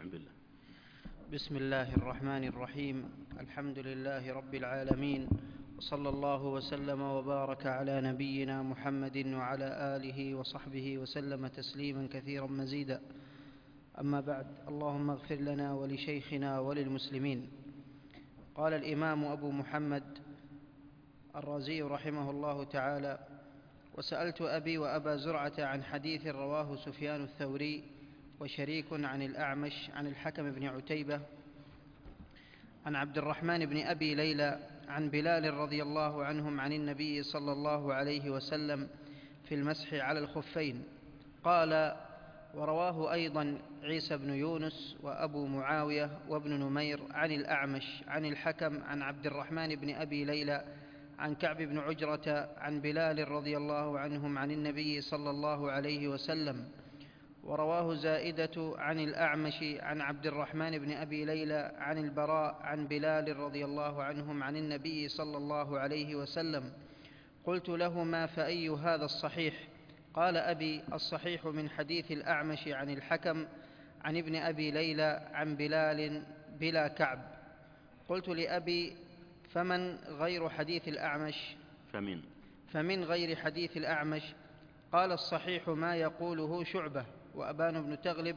بالله. بسم الله الرحمن الرحيم. الحمد لله رب العالمين، وصلى الله وسلم وبارك على نبينا محمد وعلى آله وصحبه وسلم تسليما كثيرا مزيدا. أما بعد، اللهم اغفر لنا ولشيخنا وللمسلمين. قال الإمام أبو محمد الرازي رحمه الله تعالى: وسألت أبي وأبا زرعة عن حديث رواه سفيان الثوري وشريك عن الأعمش عن الحكم بن عتيبة عن عبد الرحمن بن أبي ليلى عن بلال رضي الله عنهم عن النبي صلى الله عليه وسلم في المسح على الخفين. قال: ورواه أيضا عيسى بن يونس وأبو معاوية وابن نمير عن الأعمش عن الحكم عن عبد الرحمن بن أبي ليلى عن كعب بن عجرة عن بلال رضي الله عنهم عن النبي صلى الله عليه وسلم. ورواه زائدة عن الأعمش عن عبد الرحمن بن أبي ليلى عن البراء عن بلال رضي الله عنهم عن النبي صلى الله عليه وسلم. قلت لهما: فأي هذا الصحيح؟ قال أبي: الصحيح من حديث الأعمش عن الحكم عن ابن أبي ليلى عن بلال بلا كعب. قلت لأبي: فمن غير حديث الأعمش؟ فمن غير حديث الأعمش. قال: الصحيح ما يقوله شعبة وأبان بن تغلب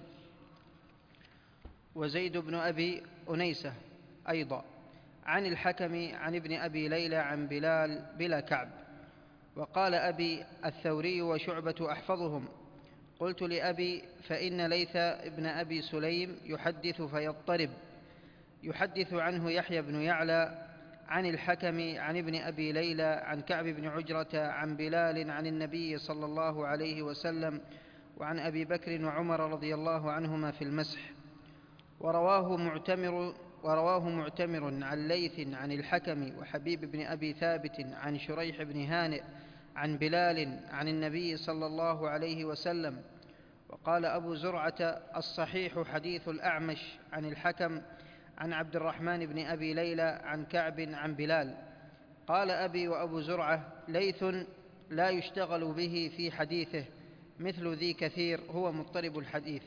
وزيد بن أبي أنيسة أيضا عن الحكم عن ابن أبي ليلى عن بلال بلا كعب. وقال أبي: الثوري وشعبة أحفظهم. قلت لأبي: فإن ليث ابن أبي سليم يحدث فيضطرب، يحدث عنه يحيى بن يعلى عن الحكم عن ابن أبي ليلى عن كعب بن عجرة عن بلال عن النبي صلى الله عليه وسلم وعن أبي بكر وعمر رضي الله عنهما في المسح. ورواه معتمر عن ليث عن الحكم وحبيب بن أبي ثابت عن شريح بن هانئ عن بلال عن النبي صلى الله عليه وسلم. وقال أبو زرعة: الصحيح حديث الأعمش عن الحكم عن عبد الرحمن بن أبي ليلى عن كعب عن بلال. قال أبي وأبو زرعة: ليث لا يشتغل به في حديثه، مثل ذي كثير هو مضطرب الحديث.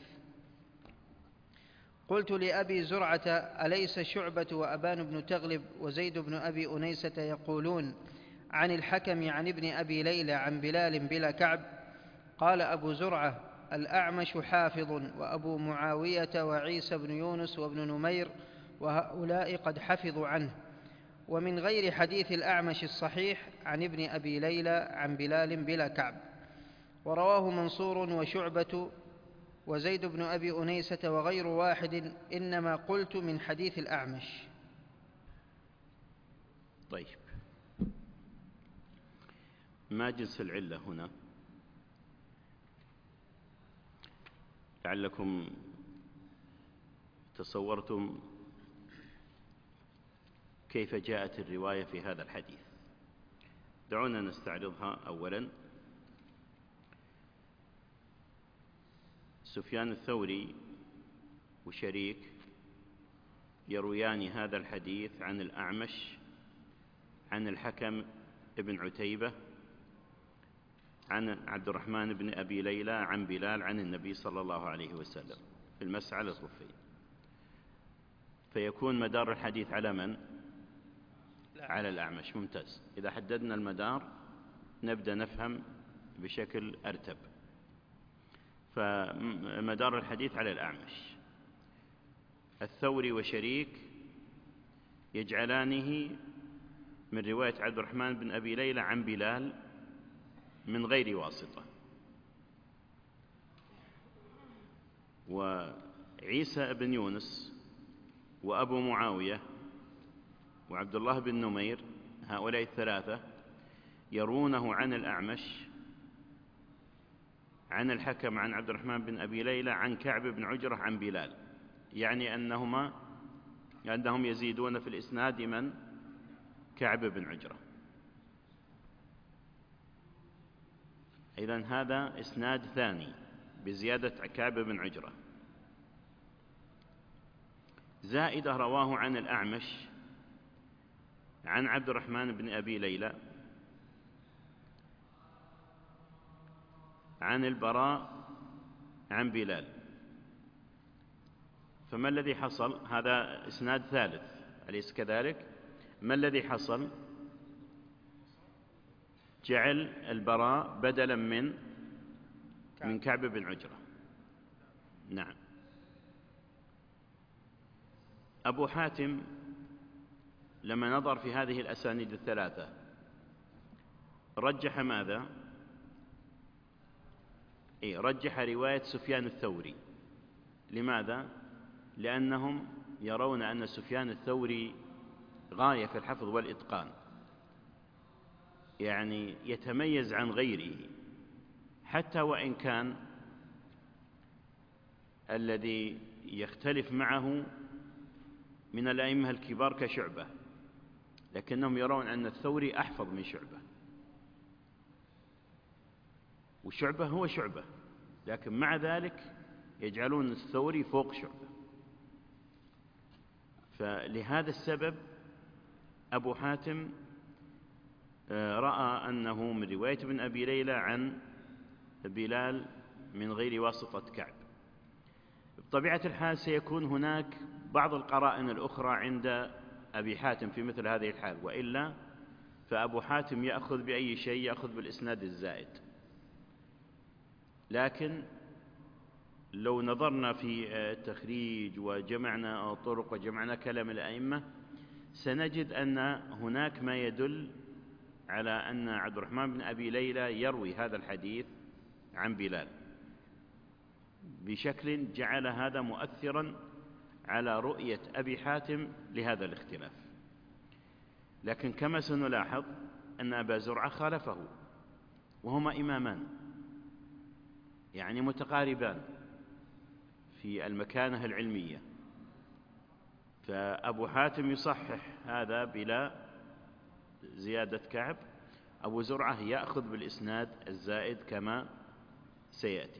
قلت لأبي زرعة: أليس شعبة وأبان بن تغلب وزيد بن أبي أنيسة يقولون عن الحكم عن ابن أبي ليلى عن بلال بلا كعب؟ قال أبو زرعة: الأعمش حافظ، وأبو معاوية وعيسى بن يونس وابن نمير وهؤلاء قد حفظوا عنه. ومن غير حديث الأعمش الصحيح عن ابن أبي ليلى عن بلال بلا كعب. ورواه منصور وشعبة وزيد بن أبي أنيسة وغير واحد، إنما قلت من حديث الأعمش. طيب، ما جنس العلة هنا؟ لعلكم تصورتم كيف جاءت الرواية في هذا الحديث. دعونا نستعرضها أولا. سفيان الثوري وشريك يرويان هذا الحديث عن الأعمش عن الحكم ابن عتيبة عن عبد الرحمن بن أبي ليلى عن بلال عن النبي صلى الله عليه وسلم في المسح على الخفين. فيكون مدار الحديث على من؟ على الأعمش. ممتاز. إذا حددنا المدار نبدأ نفهم بشكل أرتب. فمدار الحديث على الأعمش. الثوري وشريك يجعلانه من رواية عبد الرحمن بن أبي ليلى عن بلال من غير واسطة. وعيسى بن يونس وأبو معاوية وعبد الله بن نمير، هؤلاء الثلاثة يرونه عن الأعمش عن الحكم عن عبد الرحمن بن أبي ليلى عن كعب بن عجرة عن بلال، يعني أنهم يزيدون في الإسناد من؟ كعب بن عجرة. إذن هذا إسناد ثاني بزيادة كعب بن عجرة. زائدة رواه عن الأعمش عن عبد الرحمن بن أبي ليلى عن البراء عن بلال، فما الذي حصل؟ هذا إسناد ثالث أليس كذلك؟ ما الذي حصل؟ جعل البراء بدلا من كعب بن عجرة. نعم. أبو حاتم لما نظر في هذه الأسانيد الثلاثة رجح ماذا؟ رجح رواية سفيان الثوري. لماذا؟ لأنهم يرون أن سفيان الثوري غاية في الحفظ والإتقان، يعني يتميز عن غيره، حتى وإن كان الذي يختلف معه من الأئمة الكبار كشعبة، لكنهم يرون أن الثوري أحفظ من شعبة، وشعبة هو شعبة، لكن مع ذلك يجعلون الثوري فوق شعبة. فلهذا السبب أبو حاتم رأى أنه من رواية ابن أبي ليلى عن بلال من غير واسطة كعب. بطبيعة الحال سيكون هناك بعض القرائن الأخرى عند أبي حاتم في مثل هذه الحال، وإلا فأبو حاتم يأخذ بأي شيء؟ يأخذ بالإسناد الزائد. لكن لو نظرنا في التخريج وجمعنا طرق وجمعنا كلام الأئمة سنجد أن هناك ما يدل على أن عبد الرحمن بن أبي ليلى يروي هذا الحديث عن بلال بشكل جعل هذا مؤثرا على رؤية أبي حاتم لهذا الاختلاف. لكن كما سنلاحظ أن أبا زرعة خالفه، وهما إمامان يعني متقاربان في المكانة العلمية، فأبو حاتم يصحح هذا بلا زيادة كعب، أبو زرعة يأخذ بالإسناد الزائد كما سيأتي.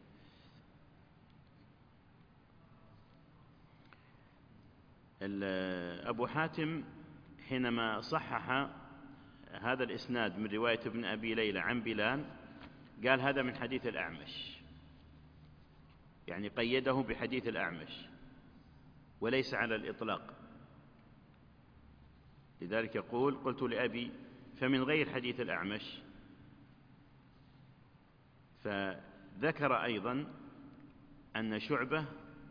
أبو حاتم حينما صحح هذا الإسناد من رواية ابن أبي ليلى عن بلال قال هذا من حديث الأعمش، يعني قيده بحديث الأعمش وليس على الإطلاق. لذلك يقول قلت لأبي فمن غير حديث الأعمش. فذكر أيضا أن شعبة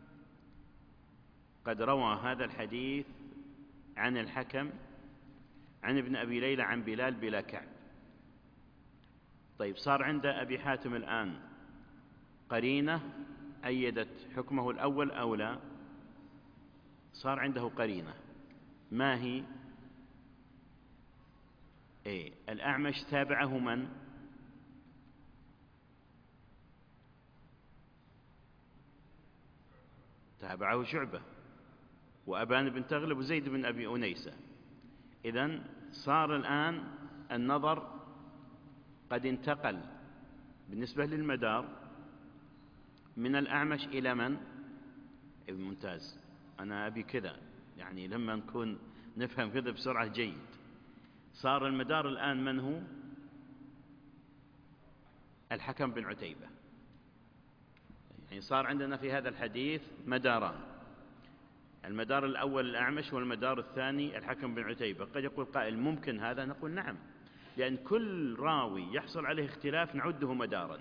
قد روى هذا الحديث عن الحكم عن ابن أبي ليلى عن بلال بلا كعب. طيب صار عند أبي حاتم الآن قرينة أيدت حكمه الأول أو لا؟ صار عنده قرينة. ما هي؟ الأعمش تابعه من؟ تابعه شعبة وأبان بن تغلب وزيد بن أبي أنيسة. إذن صار الآن النظر قد انتقل بالنسبة للمدار من الأعمش إلى من؟ ممتاز، أنا أبي كذا، يعني لما نكون نفهم كذا بسرعة جيد. صار المدار الآن من هو؟ الحكم بن عتيبة. يعني صار عندنا في هذا الحديث مداران، المدار الأول الأعمش والمدار الثاني الحكم بن عتيبة. قد يقول قائل ممكن هذا؟ نقول نعم، لأن كل راوي يحصل عليه اختلاف نعده مدارا.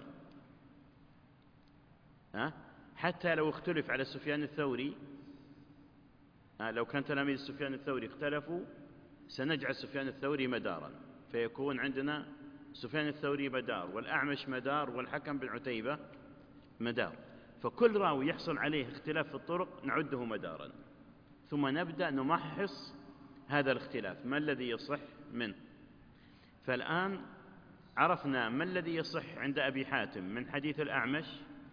حتى لو اختلف على سفيان الثوري، لو كان تلاميذ سفيان الثوري اختلفوا سنجعل سفيان الثوري مدارا، فيكون عندنا سفيان الثوري مدار والأعمش مدار والحكم بن عتيبة مدار. فكل راوي يحصل عليه اختلاف في الطرق نعده مدارا، ثم نبدأ نمحص هذا الاختلاف ما الذي يصح منه. فالآن عرفنا ما الذي يصح عند أبي حاتم من حديث الأعمش،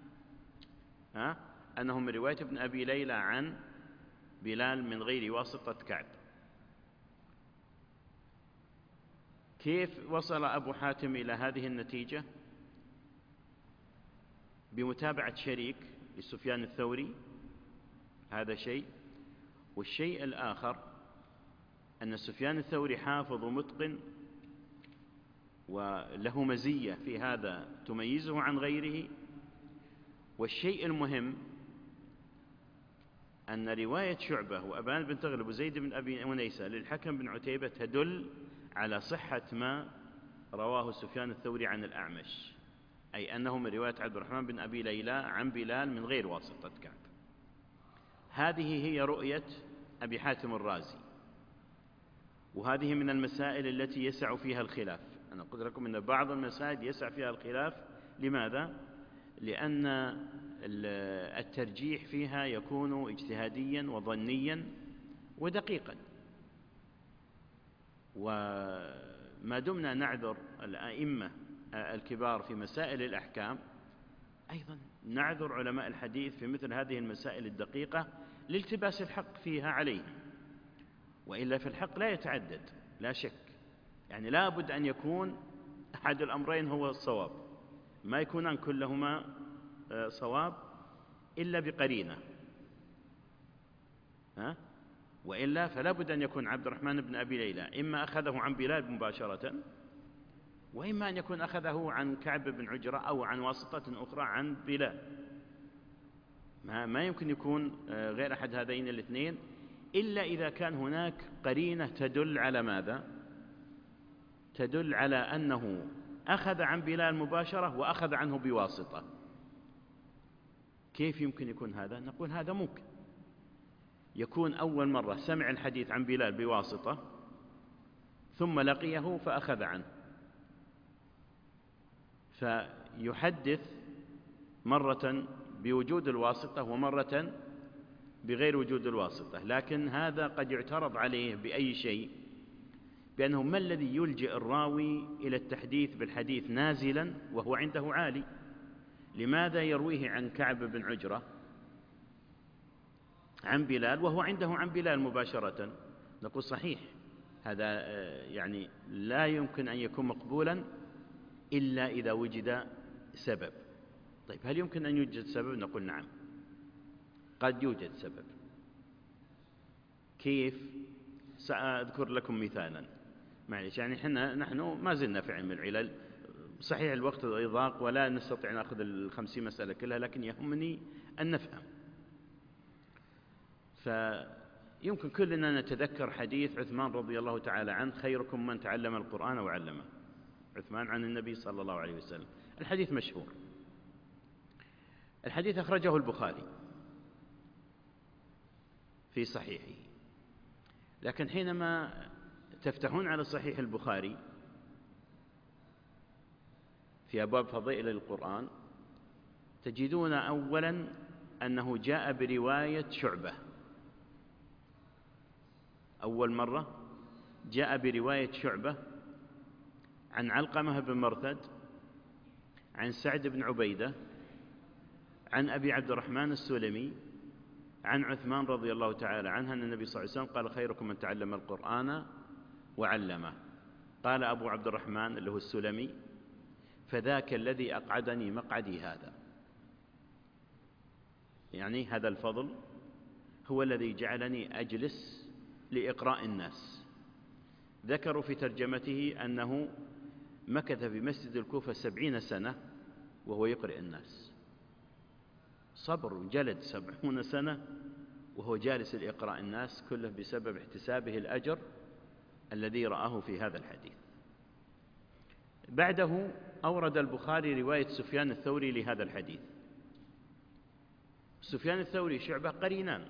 أنه من رواية ابن أبي ليلى عن بلال من غير واسطة كعب. كيف وصل أبو حاتم إلى هذه النتيجة؟ بمتابعة شريك لسفيان الثوري، هذا شيء. والشيء الآخر أن سفيان الثوري حافظ ومتقن وله مزية في هذا تميزه عن غيره. والشيء المهم أن رواية شعبة وأبان بن تغلب وزيد بن أبي أنيسة للحكم بن عتيبة تدل على صحة ما رواه سفيان الثوري عن الأعمش، أي أنه من رواية عبد الرحمن بن أبي ليلى عن بلال من غير واسطة كعب. هذه هي رؤية أبي حاتم الرازي، وهذه من المسائل التي يسع فيها الخلاف. أنا قلت لكم أن بعض المسائل يسع فيها الخلاف. لماذا؟ لأن الترجيح فيها يكون اجتهاديا وظنيا ودقيقا، وما دمنا نعذر الأئمة الكبار في مسائل الأحكام، أيضا نعذر علماء الحديث في مثل هذه المسائل الدقيقة لالتباس الحق فيها عليهم. وإلا في الحق لا يتعدد، لا شك، يعني لا بد أن يكون أحد الأمرين هو الصواب، ما يكونان كلهما صواب إلا بقرينة، وإلا فلا بد أن يكون عبد الرحمن بن أبي ليلى إما أخذه عن بلال مباشرة، وإما أن يكون أخذه عن كعب بن عجرة أو عن واسطة أخرى عن بلال. ما يمكن يكون غير أحد هذين الاثنين إلا إذا كان هناك قرينة تدل على ماذا؟ تدل على أنه أخذ عن بلال مباشرة وأخذ عنه بواسطة. كيف يمكن يكون هذا؟ نقول هذا ممكن يكون أول مرة سمع الحديث عن بلال بواسطة ثم لقيه فأخذ عنه، فيحدث مرة بوجود الواسطة ومرة بغير وجود الواسطة. لكن هذا قد يعترض عليه بأي شيء، بأنه ما الذي يلجئ الراوي إلى التحديث بالحديث نازلا وهو عنده عالي؟ لماذا يرويه عن كعب بن عجرة عن بلال وهو عنده عن بلال مباشرة؟ نقول صحيح، هذا يعني لا يمكن أن يكون مقبولا إلا إذا وجد سبب. طيب هل يمكن أن يوجد سبب؟ نقول نعم، قد يوجد سبب. كيف؟ سأذكر لكم مثالا، معلش، يعني نحن ما زلنا في علم العلل، صحيح الوقت ضاق ولا نستطيع نأخذ 50 مسألة كلها، لكن يهمني أن نفهم. فيمكن كلنا نتذكر حديث عثمان رضي الله تعالى عنه: خيركم من تعلم القرآن وعلمه. عثمان عن النبي صلى الله عليه وسلم، الحديث مشهور. الحديث أخرجه البخاري في صحيحه، لكن حينما تفتحون على صحيح البخاري في أبواب فضائل القرآن تجدون أولا أنه جاء برواية شعبة. أول مرة جاء برواية شعبة عن علقمة بن مرثد عن سعد بن عبيدة عن أبي عبد الرحمن السلمي عن عثمان رضي الله تعالى عنه أن النبي صلى الله عليه وسلم قال: خيركم من تعلم القرآن وعلمه. قال أبو عبد الرحمن اللي هو السلمي: فذاك الذي أقعدني مقعدي هذا، يعني هذا الفضل هو الذي جعلني أجلس لإقراء الناس. ذكروا في ترجمته أنه مكث في مسجد الكوفة 70 سنة وهو يقرئ الناس، صبر جلد 70 سنة وهو جالس لإقراء الناس، كله بسبب احتسابه الأجر الذي رآه في هذا الحديث. بعده أورد البخاري رواية سفيان الثوري لهذا الحديث. سفيان الثوري شعبة قرينان،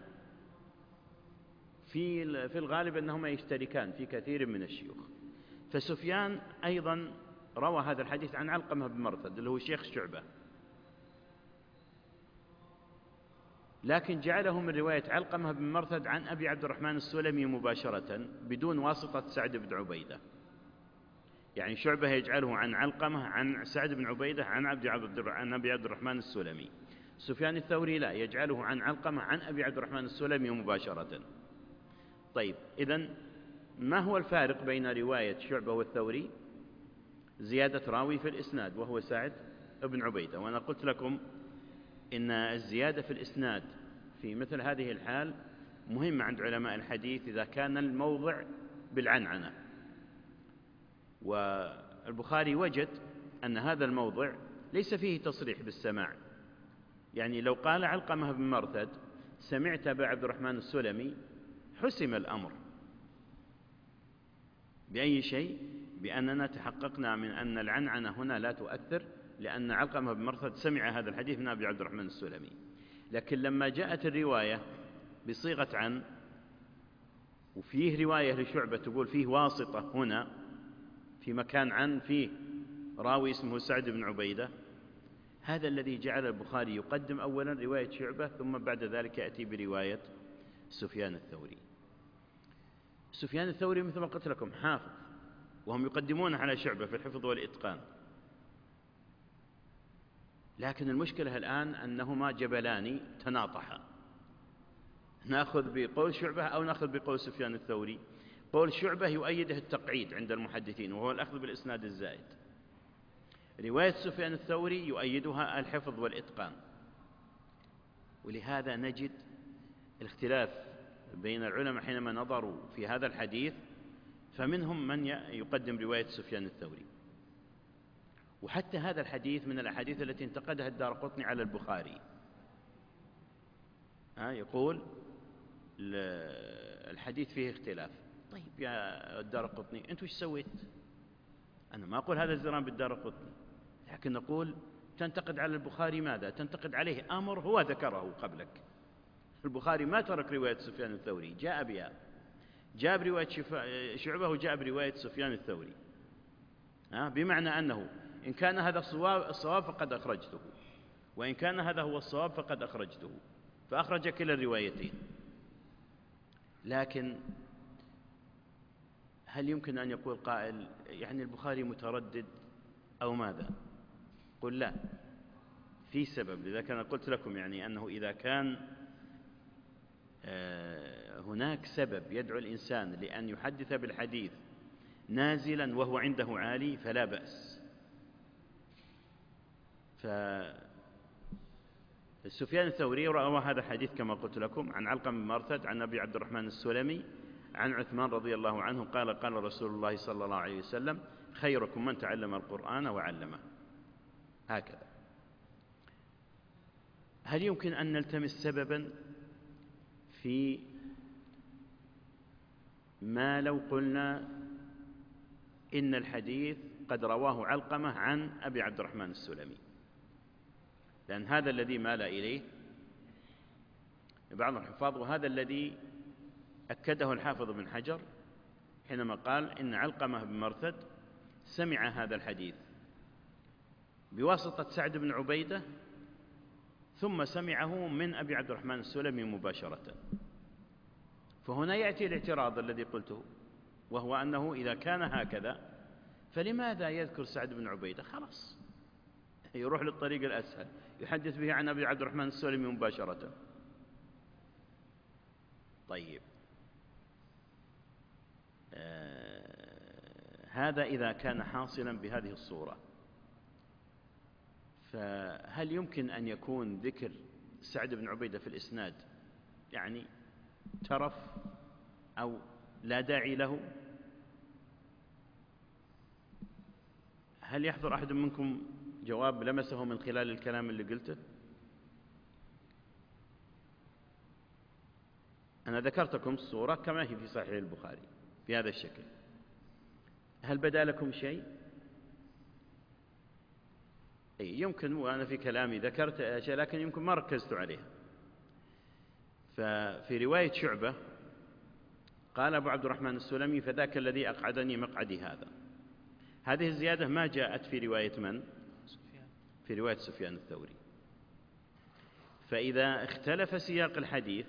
في الغالب أنهما يشتركان في كثير من الشيوخ. فسفيان أيضا روى هذا الحديث عن علقمة بن مرثد اللي هو شيخ شعبة، لكن جعله من رواية علقمة بن مرثد عن أبي عبد الرحمن السلمي مباشرة بدون واسطة سعد بن عبيدة. يعني شعبة يجعله عن علقمة عن سعد بن عبيدة عن أبي عبد الرحمن السلمي. سفيان الثوري لا، يجعله عن علقمة عن أبي عبد الرحمن السلمي مباشرة. طيب إذن ما هو الفارق بين رواية شعبة والثوري؟ زيادة راوي في الإسناد وهو سعد بن عبيدة. وأنا قلت لكم إن الزيادة في الإسناد في مثل هذه الحال مهمة عند علماء الحديث إذا كان الموضع بالعنعنة. والبخاري وجد أن هذا الموضع ليس فيه تصريح بالسماع، يعني لو قال علقمة بن مرثد سمعت أبا عبد الرحمن السلمي، حسم الأمر. بأي شيء؟ بأننا تحققنا من أن العنعنة هنا لا تؤثر، لأن علقمة بن مرثد سمع هذا الحديث من أبي عبد الرحمن السلمي. لكن لما جاءت الرواية بصيغة عن، وفيه رواية لشعبة تقول فيه واسطة هنا في مكان عن، فيه راوي اسمه سعد بن عبيدة، هذا الذي جعل البخاري يقدم أولا رواية شعبة، ثم بعد ذلك يأتي برواية سفيان الثوري. سفيان الثوري مثل ما قلت لكم حافظ، وهم يقدمون على شعبة في الحفظ والإتقان، لكن المشكلة الآن أنهما جبلان تناطحا، نأخذ بقول شعبة أو نأخذ بقول سفيان الثوري. قول شعبة يؤيده التقعيد عند المحدثين، وهو الأخذ بالإسناد الزائد. رواية سفيان الثوري يؤيدها الحفظ والإتقان. ولهذا نجد الاختلاف بين العلماء حينما نظروا في هذا الحديث، فمنهم من يقدم رواية سفيان الثوري. وحتى هذا الحديث من الأحاديث التي انتقدها الدارقطني على البخاري. يقول الحديث فيه اختلاف. طيب يا الدارقطني أنت وش سويت؟ أنا ما أقول هذا الزران بالدارقطني، لكن نقول تنتقد على البخاري ماذا؟ تنتقد عليه أمر هو ذكره قبلك. البخاري ما ترك رواية سفيان الثوري، جاء بها، جاء برواية شعبة وجاء برواية سفيان الثوري، بمعنى أنه إن كان هذا الصواب فقد أخرجته، وإن كان هذا هو الصواب فقد أخرجته، فأخرج كلا الروايتين. لكن هل يمكن أن يقول قائل يعني البخاري متردد أو ماذا؟ قل لا، في سبب. لذلك أنا قلت لكم يعني أنه إذا كان هناك سبب يدعو الإنسان لأن يحدث بالحديث نازلا وهو عنده عالي فلا بأس. فسفيان الثوري روى هذا الحديث كما قلت لكم عن علقمة بن مرثد عن أبي عبد الرحمن السلمي عن عثمان رضي الله عنه قال قال رسول الله صلى الله عليه وسلم خيركم من تعلم القرآن وعلمه. هكذا. هل يمكن أن نلتمس سببا في ما لو قلنا إن الحديث قد رواه علقمة عن أبي عبد الرحمن السلمي؟ لأن هذا الذي مال إليه بعض الحفاظ، وهذا الذي أكده الحافظ بن حجر حينما قال إن علقمة بن مرثد سمع هذا الحديث بواسطة سعد بن عبيدة، ثم سمعه من أبي عبد الرحمن السلمي مباشرة. فهنا يأتي الاعتراض الذي قلته، وهو أنه إذا كان هكذا فلماذا يذكر سعد بن عبيدة؟ خلاص يروح للطريق الأسهل، يحدث به عن أبي عبد الرحمن السلمي مباشرة. طيب هذا إذا كان حاصلا بهذه الصورة، فهل يمكن أن يكون ذكر سعد بن عبيدة في الإسناد يعني ترف أو لا داعي له؟ هل يحضر أحد منكم جواب لمسه من خلال الكلام اللي قلته؟ أنا ذكرتكم الصورة كما هي في صحيح البخاري في هذا الشكل. هل بدا لكم شيء؟ أي يمكن، وأنا في كلامي ذكرت أشياء لكن يمكن ما ركزت عليها. ففي رواية شعبة قال أبو عبد الرحمن السلمي فذاك الذي أقعدني مقعدي هذا. هذه الزيادة ما جاءت في رواية من؟ في رواية سفيان الثوري. فإذا اختلف سياق الحديث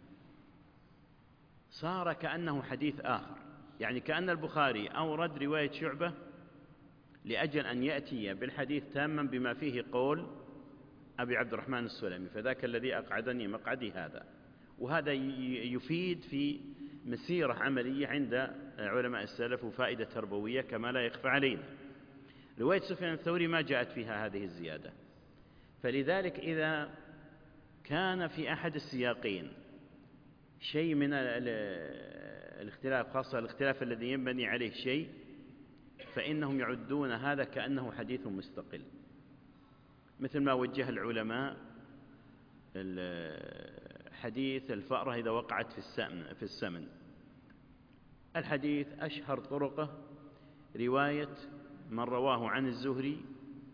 صار كأنه حديث آخر، يعني كأن البخاري أورد رواية شعبة لأجل أن يأتي بالحديث تاما بما فيه قول أبي عبد الرحمن السلمي فذاك الذي أقعدني مقعدي هذا. وهذا يفيد في مسيرة عملية عند علماء السلف وفائدة تربوية كما لا يخفى علينا. رواية سفيان الثوري ما جاءت فيها هذه الزيادة، فلذلك إذا كان في أحد السياقين شيء من الاختلاف، خاصة الاختلاف الذي ينبني عليه شيء، فإنهم يعدون هذا كأنه حديث مستقل، مثل ما وجه العلماء حديث الفأرة إذا وقعت في السمن. الحديث أشهر طرقه رواية من رواه عن الزهري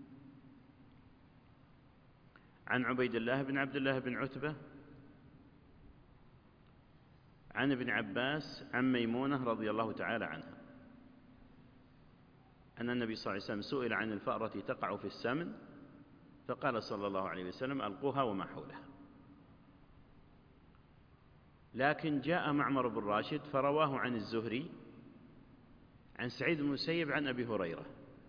عن عبيد الله بن عبد الله بن عتبة عن ابن عباس عن ميمونة رضي الله تعالى عنها أن النبي صلى الله عليه وسلم سئل عن الفأرة تقع في السمن فقال صلى الله عليه وسلم ألقوها وما حولها. لكن جاء معمر بن راشد فرواه عن الزهري عن سعيد بن المسيب عن أبي هريرة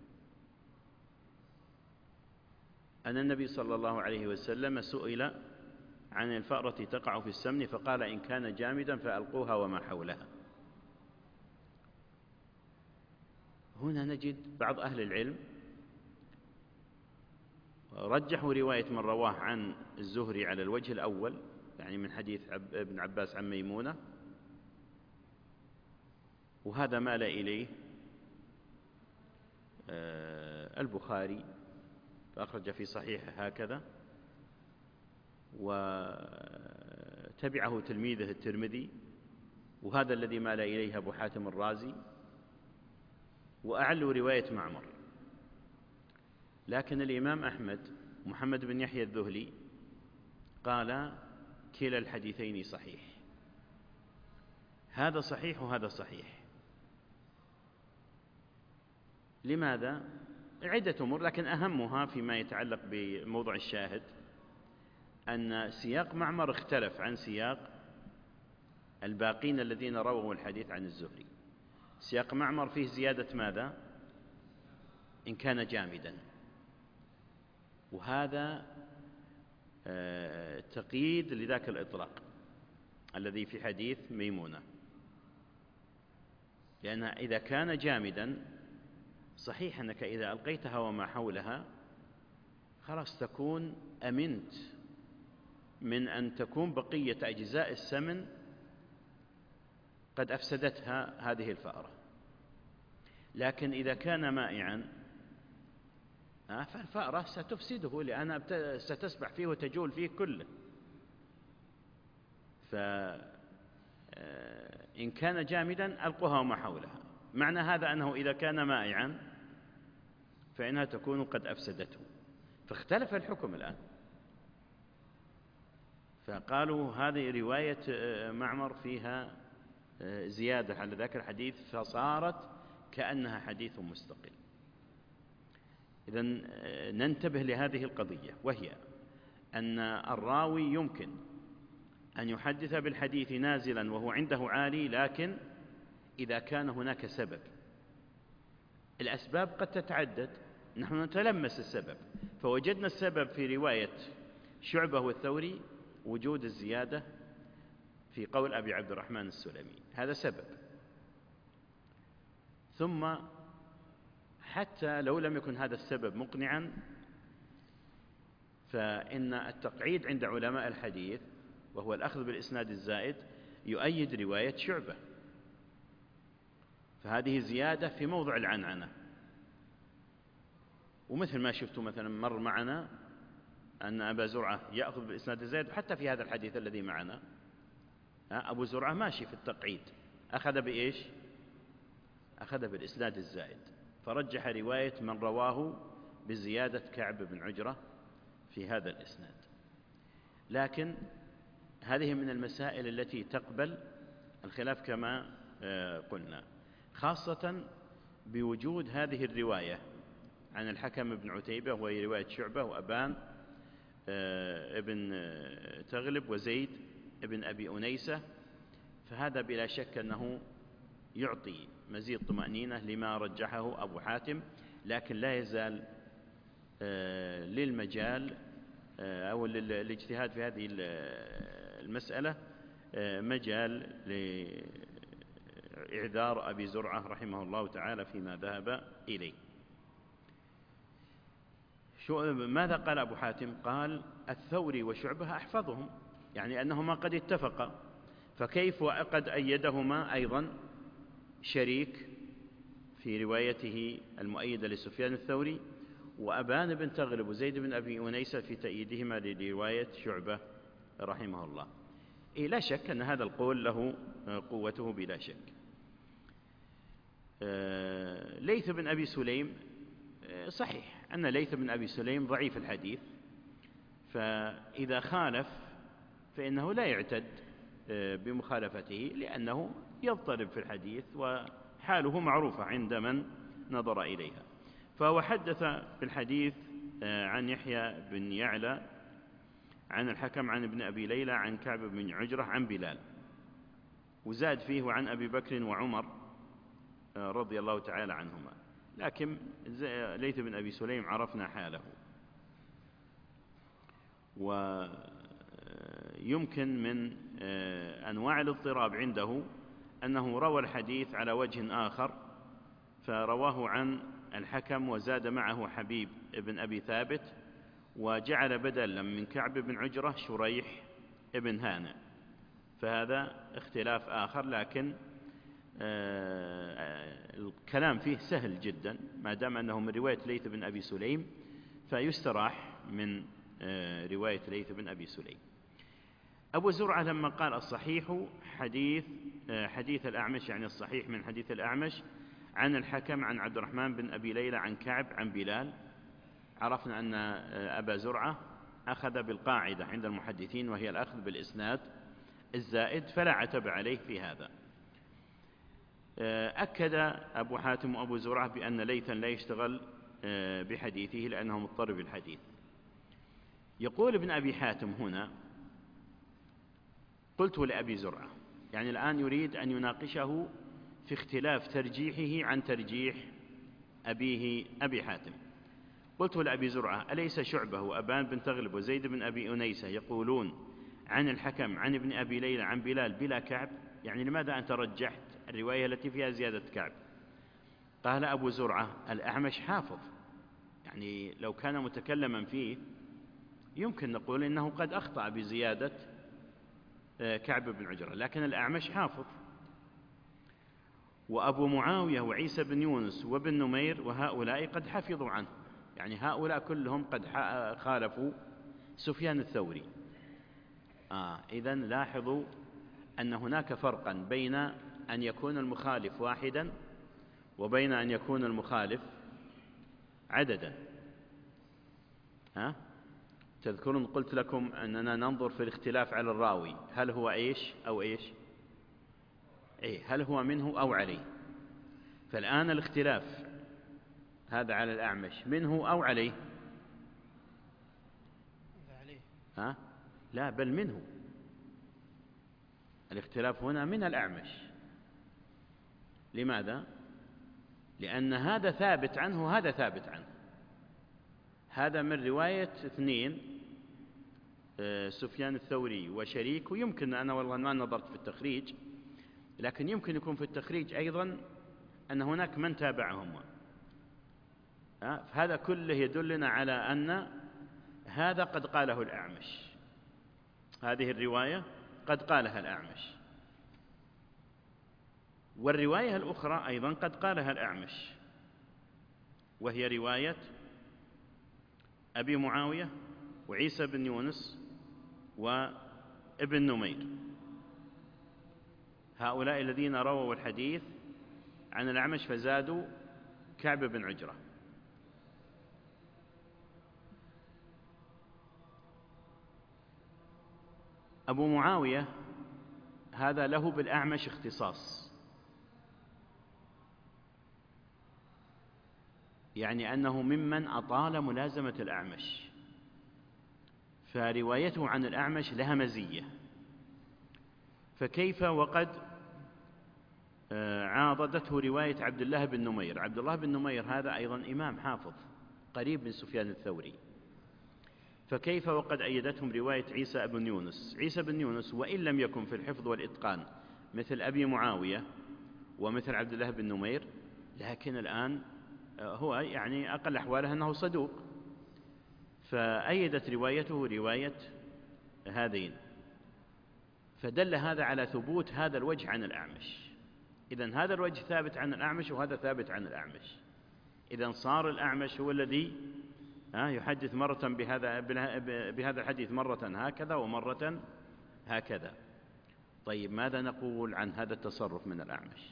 أن النبي صلى الله عليه وسلم سئل عن الفأرة تقع في السمن فقال إن كان جامدا فألقوها وما حولها. هنا نجد بعض أهل العلم رجحوا رواية من رواه عن الزهري على الوجه الأول، يعني من حديث ابن عباس عن ميمونة، وهذا مال إليه البخاري فأخرج في صحيحه هكذا، وتبعه تلميذه الترمذي، وهذا الذي مال إليه أبو حاتم الرازي، وأعلوا رواية معمر. لكن الإمام أحمد محمد بن يحيى الذهلي قال كلا الحديثين صحيح، هذا صحيح وهذا صحيح. لماذا؟ عدة أمور، لكن أهمها فيما يتعلق بموضوع الشاهد أن سياق معمر اختلف عن سياق الباقين الذين رووا الحديث عن الزهري. سياق معمر فيه زيادة ماذا؟ إن كان جامدا، وهذا تقييد لذاك الإطلاق الذي في حديث ميمونة، لأن إذا كان جامدا صحيح أنك إذا ألقيتها وما حولها خلاص تكون أمنت من أن تكون بقية أجزاء السمن قد أفسدتها هذه الفأرة. لكن إذا كان مائعا فالفأرة ستفسده، لأنها ستسبح فيه وتجول فيه كله. فإن كان جامدا ألقوها وما حولها. معنى هذا أنه إذا كان مائعا فإنها تكون قد أفسدته، فاختلف الحكم الآن. فقالوا هذه رواية معمر فيها زيادة على ذاك الحديث فصارت كأنها حديث مستقل. إذن ننتبه لهذه القضية، وهي أن الراوي يمكن أن يحدث بالحديث نازلا وهو عنده عالي، لكن إذا كان هناك سبب. الأسباب قد تتعدد، نحن نتلمس السبب، فوجدنا السبب في رواية شعبة والثوري وجود الزيادة في قول أبي عبد الرحمن السلمي، هذا سبب. ثم حتى لو لم يكن هذا السبب مقنعا فإن التقعيد عند علماء الحديث وهو الأخذ بالإسناد الزائد يؤيد رواية شعبة، فهذه زيادة في موضع العنعنة. ومثل ما شفتوا مثلا مر معنا أن أبا زرعة يأخذ بالإسناد الزائد، حتى في هذا الحديث الذي معنا أبو زرعة ماشي في التقعيد، أخذ بإيش؟ أخذ بالإسناد الزائد، فرجح رواية من رواه بزيادة كعب بن عجرة في هذا الإسناد. لكن هذه من المسائل التي تقبل الخلاف كما قلنا، خاصة بوجود هذه الرواية عن الحكم بن عتيبة وهي رواية شعبة وأبان ابن تغلب وزيد ابن أبي أنيسة، فهذا بلا شك أنه يعطي مزيد طمأنينة لما رجحه أبو حاتم، لكن لا يزال للمجال أو للاجتهاد في هذه المسألة مجال لإعذار أبي زرعة رحمه الله تعالى فيما ذهب إليه. ماذا قال أبو حاتم؟ قال الثوري وشعبة أحفظهم، يعني أنهما قد اتفقا، فكيف وقد أيدهما أيضا شريك في روايته المؤيدة لسفيان الثوري، وأبان بن تغلب وزيد بن أبي أنيسة في تأييدهما لرواية شعبة رحمه الله. لا شك أن هذا القول له قوته بلا شك. ليث بن أبي سليم صحيح أن ليث بن أبي سليم ضعيف الحديث، فإذا خالف فإنه لا يعتد بمخالفته، لأنه يضطرب في الحديث وحاله معروفة عند من نظر إليها. فهو حدث بالحديث عن يحيى بن يعلى عن الحكم عن ابن أبي ليلى عن كعب بن عجرة عن بلال، وزاد فيه وعن أبي بكر وعمر رضي الله تعالى عنهما، لكن ليث بن أبي سليم عرفنا حاله. ويمكن من أنواع الاضطراب عنده أنه روى الحديث على وجه آخر، فرواه عن الحكم وزاد معه حبيب بن أبي ثابت، وجعل بدلا من كعب بن عجرة شريح بن هانئ، فهذا اختلاف آخر، لكن الكلام فيه سهل جدا ما دام أنه من رواية ليث بن أبي سليم، فيستراح من رواية ليث بن أبي سليم. أبو زرعة لما قال الصحيح حديث الأعمش، يعني الصحيح من حديث الأعمش عن الحكم عن عبد الرحمن بن أبي ليلى عن كعب عن بلال، عرفنا أن أبا زرعة أخذ بالقاعدة عند المحدثين وهي الأخذ بالإسناد الزائد، فلا عتب عليه في هذا. أكد أبو حاتم وأبو زرعة بأن ليثا لا يشتغل بحديثه لأنه مضطرب الحديث. يقول ابن أبي حاتم هنا: قلت لأبي زرعة، يعني الآن يريد أن يناقشه في اختلاف ترجيحه عن ترجيح أبيه أبي حاتم. قلت لأبي زرعة: أليس شعبة وأبان بن تغلب وزيد بن أبي أنيسة يقولون عن الحكم عن ابن أبي ليلى عن بلال بلا كعب؟ يعني لماذا أنت رجحت الرواية التي فيها زيادة كعب؟ قال أبو زرعة: الأعمش حافظ، يعني لو كان متكلما فيه يمكن نقول إنه قد أخطأ بزيادة كعب بن عجرة، لكن الأعمش حافظ. وأبو معاوية وعيسى بن يونس وابن نمير وهؤلاء قد حفظوا عنه، يعني هؤلاء كلهم قد خالفوا سفيان الثوري. إذن لاحظوا أن هناك فرقا بين أن يكون المخالف واحدا وبين أن يكون المخالف عددا. تذكرون قلت لكم أننا ننظر في الاختلاف على الراوي، هل هو إيش أو إيش؟ هل هو منه أو عليه؟ فالآن الاختلاف هذا على الأعمش منه أو عليه؟ لا، بل منه. الاختلاف هنا من الأعمش. لماذا؟ لأن هذا ثابت عنه وهذا ثابت عنه. هذا من رواية اثنين، سفيان الثوري وشريك، ويمكن أنا والله ما نظرت في التخريج، لكن يمكن يكون في التخريج أيضا أن هناك من تابعهم. هذا كله يدلنا على أن هذا قد قاله الأعمش، هذه الرواية قد قالها الأعمش، والرواية الأخرى أيضا قد قالها الأعمش، وهي رواية أبي معاوية وعيسى بن يونس وابن نمير، هؤلاء الذين رووا الحديث عن الأعمش فزادوا كعب بن عجرة. أبو معاوية هذا له بالأعمش اختصاص، يعني أنه ممن أطال ملازمة الأعمش، فروايته عن الأعمش لها مزية. فكيف وقد عاضدته رواية عبد الله بن نمير. عبد الله بن نمير هذا أيضا إمام حافظ قريب من سفيان الثوري، فكيف وقد أيدتهم رواية عيسى بن يونس. عيسى بن يونس وإن لم يكن في الحفظ والإتقان مثل أبي معاوية ومثل عبد الله بن نمير، لكن الآن هو يعني أقل أحواله أنه صدوق، فأيدت روايته رواية هذين، فدل هذا على ثبوت هذا الوجه عن الأعمش. إذن هذا الوجه ثابت عن الأعمش وهذا ثابت عن الأعمش، إذن صار الأعمش هو الذي يحدث مرة بهذا الحديث مرة هكذا ومرة هكذا. طيب ماذا نقول عن هذا التصرف من الأعمش؟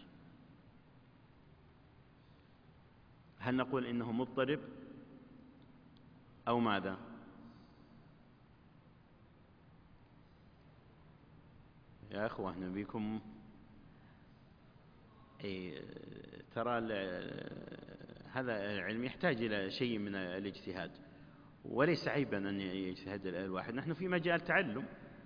هل نقول إنه مضطرب أو ماذا؟ يا أخوة نبيكم ترى هذا العلم يحتاج إلى شيء من الاجتهاد، وليس عيبا أن يجتهد الواحد، نحن في مجال تعلم.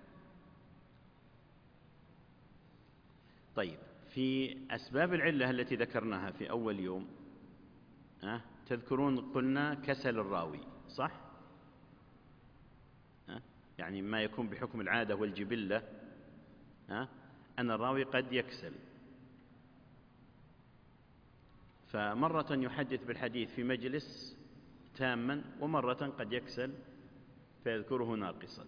طيب في أسباب العلة التي ذكرناها في أول يوم، تذكرون قلنا كسل الراوي، صح؟ يعني ما يكون بحكم العادة والجبلة، أن الراوي قد يكسل، فمرة يحدث بالحديث في مجلس تاما، ومرة قد يكسل فيذكره ناقصا.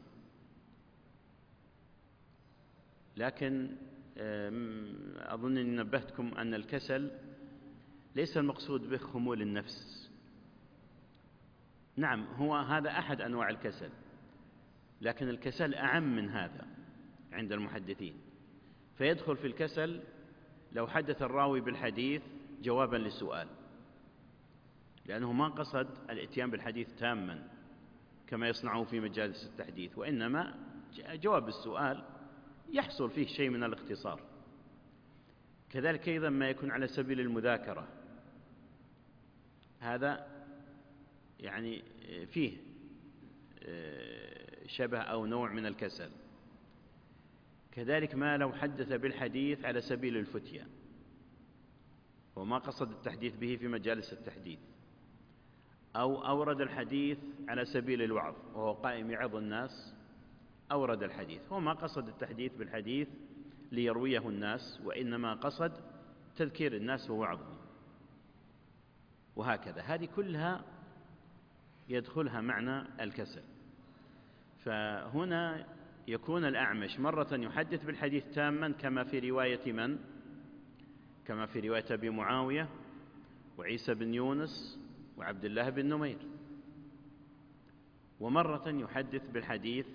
لكن أظن أني نبهتكم أن الكسل ليس المقصود به خمول النفس، نعم هو هذا أحد أنواع الكسل، لكن الكسل أعم من هذا عند المحدثين، فيدخل في الكسل لو حدث الراوي بالحديث جوابا للسؤال، لأنه ما قصد الاتيان بالحديث تاما كما يصنعه في مجالس التحديث، وإنما جواب السؤال يحصل فيه شيء من الاختصار. كذلك أيضا ما يكون على سبيل المذاكرة، هذا يعني فيه شبه أو نوع من الكسل. كذلك ما لو حدث بالحديث على سبيل الفتية وما قصد التحديث به في مجالس التحديث، أو أورد الحديث على سبيل الوعظ وهو قائم يعظ الناس، أورد الحديث وما قصد التحديث بالحديث ليرويه الناس، وإنما قصد تذكير الناس ووعظهم، وهكذا. هذه كلها يدخلها معنى الكسل. فهنا يكون الأعمش مرة يحدث بالحديث تاما كما في رواية من؟ كما في رواية أبي معاوية وعيسى بن يونس وعبد الله بن نمير، ومرة يحدث بالحديث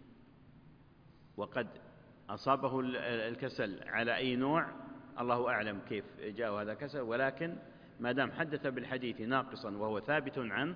وقد أصابه الكسل على أي نوع الله أعلم كيف جاء هذا الكسل، ولكن ما دام حدث بالحديث ناقصا وهو ثابت عنه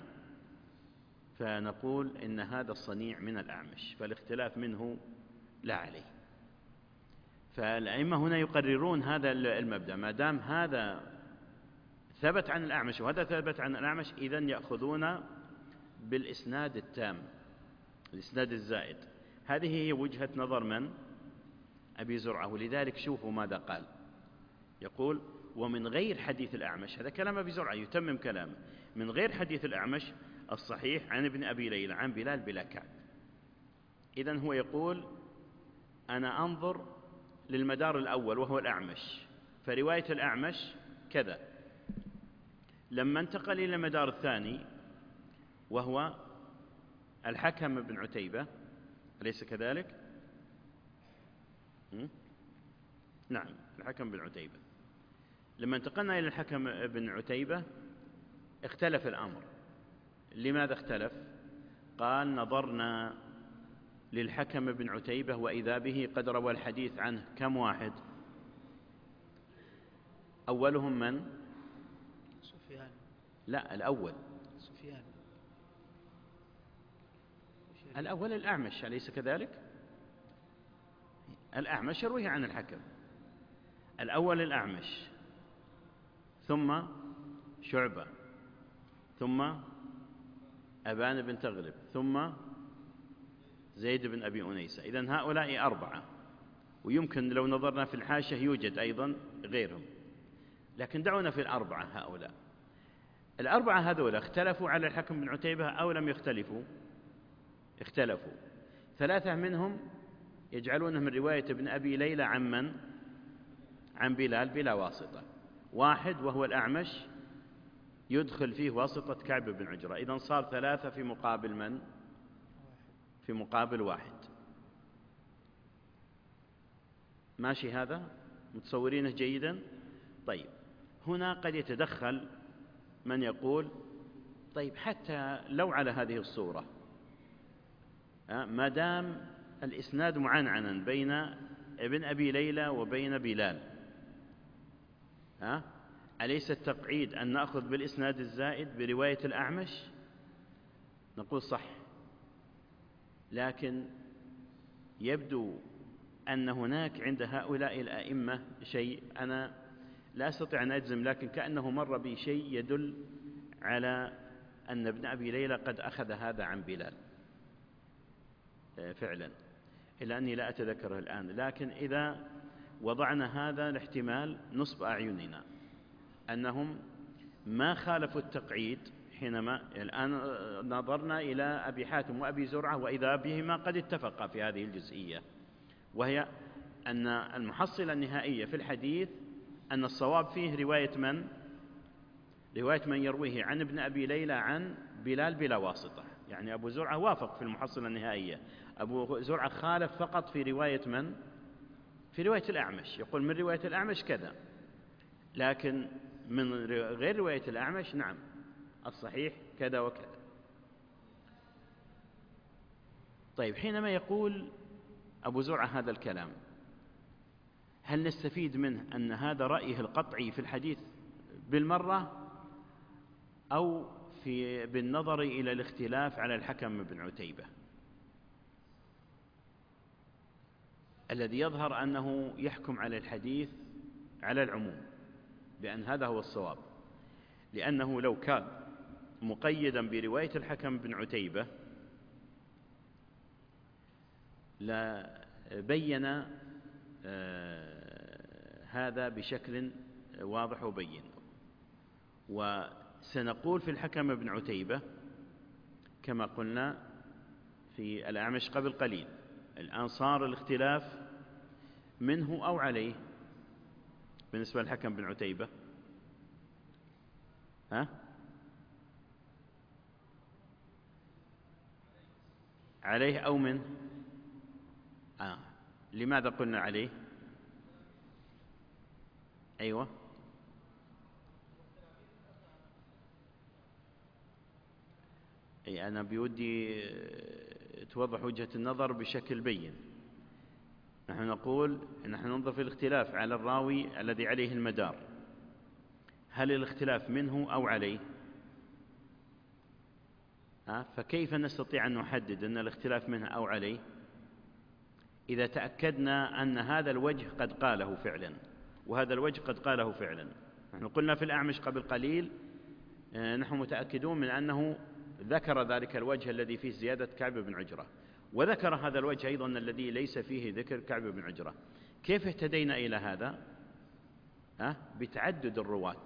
فنقول إن هذا الصنيع من الأعمش، فالاختلاف منه لا عليه. فالأئمة هنا يقررون هذا المبدأ، ما دام هذا ثبت عن الأعمش وهذا ثبت عن الأعمش، إذن يأخذون بالإسناد التام، الإسناد الزائد. هذه هي وجهة نظر من؟ أبي زرعة. ولذلك شوفوا ماذا قال، يقول ومن غير حديث الأعمش، هذا كلام أبي زرعة يتمم كلامه، من غير حديث الأعمش الصحيح عن ابن أبي ليلى عن بلال بلا كعب. إذن هو يقول أنا أنظر للمدار الأول وهو الأعمش، فرواية الأعمش كذا. لما انتقل إلى المدار الثاني وهو الحكم بن عتيبة، أليس كذلك؟ نعم الحكم بن عتيبة. لما انتقلنا إلى الحكم بن عتيبة اختلف الأمر. لماذا اختلف؟ قال نظرنا للحكم بن عتيبة وإذا به قد روى الحديث عنه كم واحد؟ أولهم من؟ سفيان. لا الأول سفيان. الأول الأعمش، أليس كذلك؟ الأعمش يرويه عن الحكم، الأول الأعمش، ثم شعبة، ثم أبان بن تغلب، ثم زيد بن أبي أنيسة. إذن هؤلاء أربعة، ويمكن لو نظرنا في الحاشية يوجد أيضا غيرهم، لكن دعونا في الأربعة هؤلاء. الأربعة هذول اختلفوا على الحكم بن عتيبة أو لم يختلفوا؟ اختلفوا. ثلاثة منهم يجعلونه من رواية ابن أبي ليلى عن من؟ عن بلال بلا واسطة. واحد وهو الأعمش يدخل فيه واسطة كعب بن عجرة، إذن صار ثلاثة في مقابل من؟ في مقابل واحد. ماشي هذا؟ متصورينه جيدا؟ طيب هنا قد يتدخل من يقول طيب حتى لو على هذه الصورة ما دام الإسناد معنعنا بين ابن أبي ليلى وبين بلال، أليس التقعيد أن نأخذ بالإسناد الزائد برواية الأعمش؟ نقول صح، لكن يبدو أن هناك عند هؤلاء الأئمة شيء أنا لا أستطيع أن أجزم، لكن كأنه مر بي شيء يدل على أن ابن أبي ليلى قد أخذ هذا عن بلال فعلا، إلا أني لا أتذكره الآن. لكن إذا وضعنا هذا الاحتمال نصب أعيننا أنهم ما خالفوا التقعيد حينما الآن نظرنا إلى أبي حاتم وأبي زرعة وإذا بهما قد اتفقا في هذه الجزئية، وهي أن المحصلة النهائية في الحديث أن الصواب فيه رواية من يرويه عن ابن أبي ليلى عن بلال بلا واسطة. يعني أبو زرعة وافق في المحصلة النهائية، أبو زرعة خالف فقط في رواية في رواية الأعمش، يقول من رواية الأعمش كذا، لكن من غير رواية الأعمش نعم الصحيح كذا وكذا. طيب، حينما يقول أبو زرعة هذا الكلام، هل نستفيد منه أن هذا رأيه القطعي في الحديث بالمرة، أو بالنظر إلى الاختلاف على الحكم بن عتيبة؟ الذي يظهر أنه يحكم على الحديث على العموم بأن هذا هو الصواب، لأنه لو كان مقيدا برواية الحكم بن عتيبة لبين هذا بشكل واضح وبين. وسنقول في الحكم بن عتيبة كما قلنا في الأعمش قبل قليل، الآن صار الاختلاف منه أو عليه بالنسبة للحكم بن عتيبة، عليه أو منه؟ لماذا قلنا عليه؟ أيوة، أنا بودي توضح وجهة النظر بشكل بين. نحن نقول نحن ننظر في الاختلاف على الراوي الذي عليه المدار، هل الاختلاف منه أو عليه؟ فكيف نستطيع أن نحدد أن الاختلاف منه أو عليه إذا تأكدنا أن هذا الوجه قد قاله فعلا وهذا الوجه قد قاله فعلا؟ نحن قلنا في الأعمش قبل قليل نحن متأكدون من أنه ذكر ذلك الوجه الذي فيه زيادة كعب بن عجرة، وذكر هذا الوجه أيضا الذي ليس فيه ذكر كعب بن عجرة. كيف اهتدينا إلى هذا؟ بتعدد الرواة،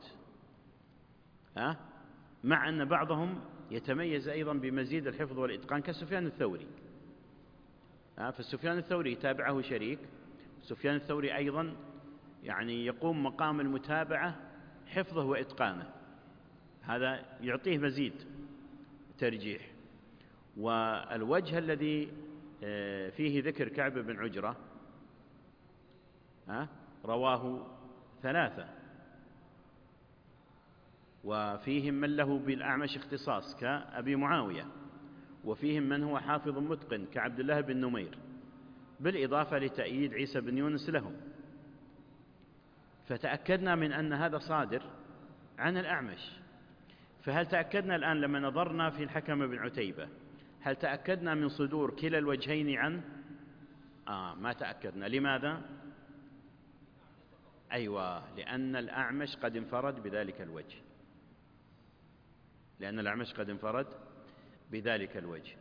مع أن بعضهم يتميز أيضا بمزيد الحفظ والإتقان كسفيان الثوري. فالسفيان الثوري تابعه شريك، سفيان الثوري أيضا يعني يقوم مقام المتابعة حفظه وإتقانه، هذا يعطيه مزيد ترجيح. والوجه الذي فيه ذكر كعب بن عجرة رواه 3، وفيهم من له بالأعمش اختصاص كأبي معاوية، وفيهم من هو حافظ متقن كعبد الله بن نمير، بالإضافة لتأييد عيسى بن يونس لهم. فتأكدنا من أن هذا صادر عن الأعمش. فهل تأكدنا الآن لما نظرنا في الحكم بن عتيبة، هل تأكدنا من صدور كلا الوجهين عنه؟ ما تأكدنا. لماذا؟ أيوة، لأن الأعمش قد انفرد بذلك الوجه، لأن الأعمش قد انفرد بذلك الوجه.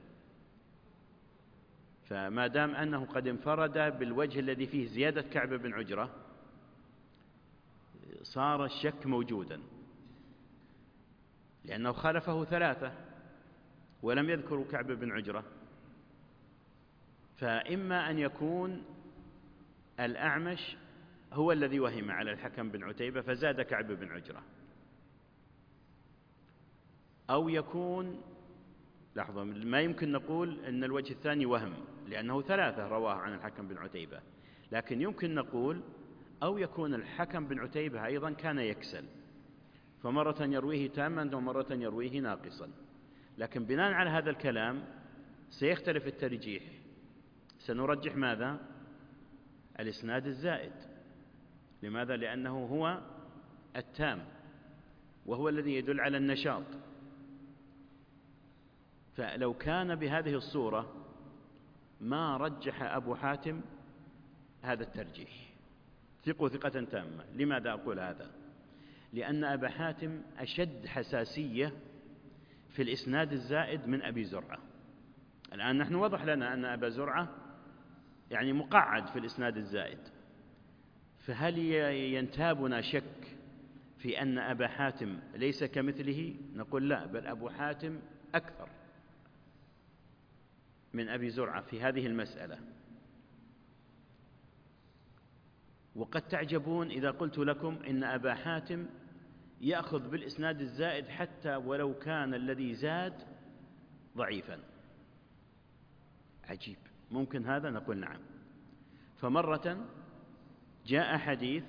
فما دام أنه قد انفرد بالوجه الذي فيه زيادة كعب بن عجرة صار الشك موجودا، لأنه خالفه 3 ولم يذكروا كعب بن عجرة. فإما أن يكون الأعمش هو الذي وهم على الحكم بن عتيبة فزاد كعب بن عجرة، أو يكون لحظة، ما يمكن نقول أن الوجه الثاني وهم لأنه 3 رواه عن الحكم بن عتيبة، لكن يمكن نقول أو يكون الحكم بن عتيبة أيضا كان يكسل، فمرة يرويه تاما ومرة يرويه ناقصا. لكن بناء على هذا الكلام سيختلف الترجيح، سنرجح ماذا؟ الإسناد الزائد. لماذا؟ لأنه هو التام وهو الذي يدل على النشاط. فلو كان بهذه الصورة ما رجح أبو حاتم هذا الترجيح، ثقوا ثقة تامة. لماذا أقول هذا؟ لأن أبا حاتم أشد حساسية في الإسناد الزائد من أبي زرعة. الآن نحن وضح لنا أن أبا زرعة يعني مقعد في الإسناد الزائد، فهل ينتابنا شك في أن أبا حاتم ليس كمثله؟ نقول لا، بل أبو حاتم أكثر من أبي زرعة في هذه المسألة. وقد تعجبون إذا قلت لكم إن أبا حاتم يأخذ بالإسناد الزائد حتى ولو كان الذي زاد ضعيفا. عجيب، ممكن هذا؟ نقول نعم. فمرة جاء حديث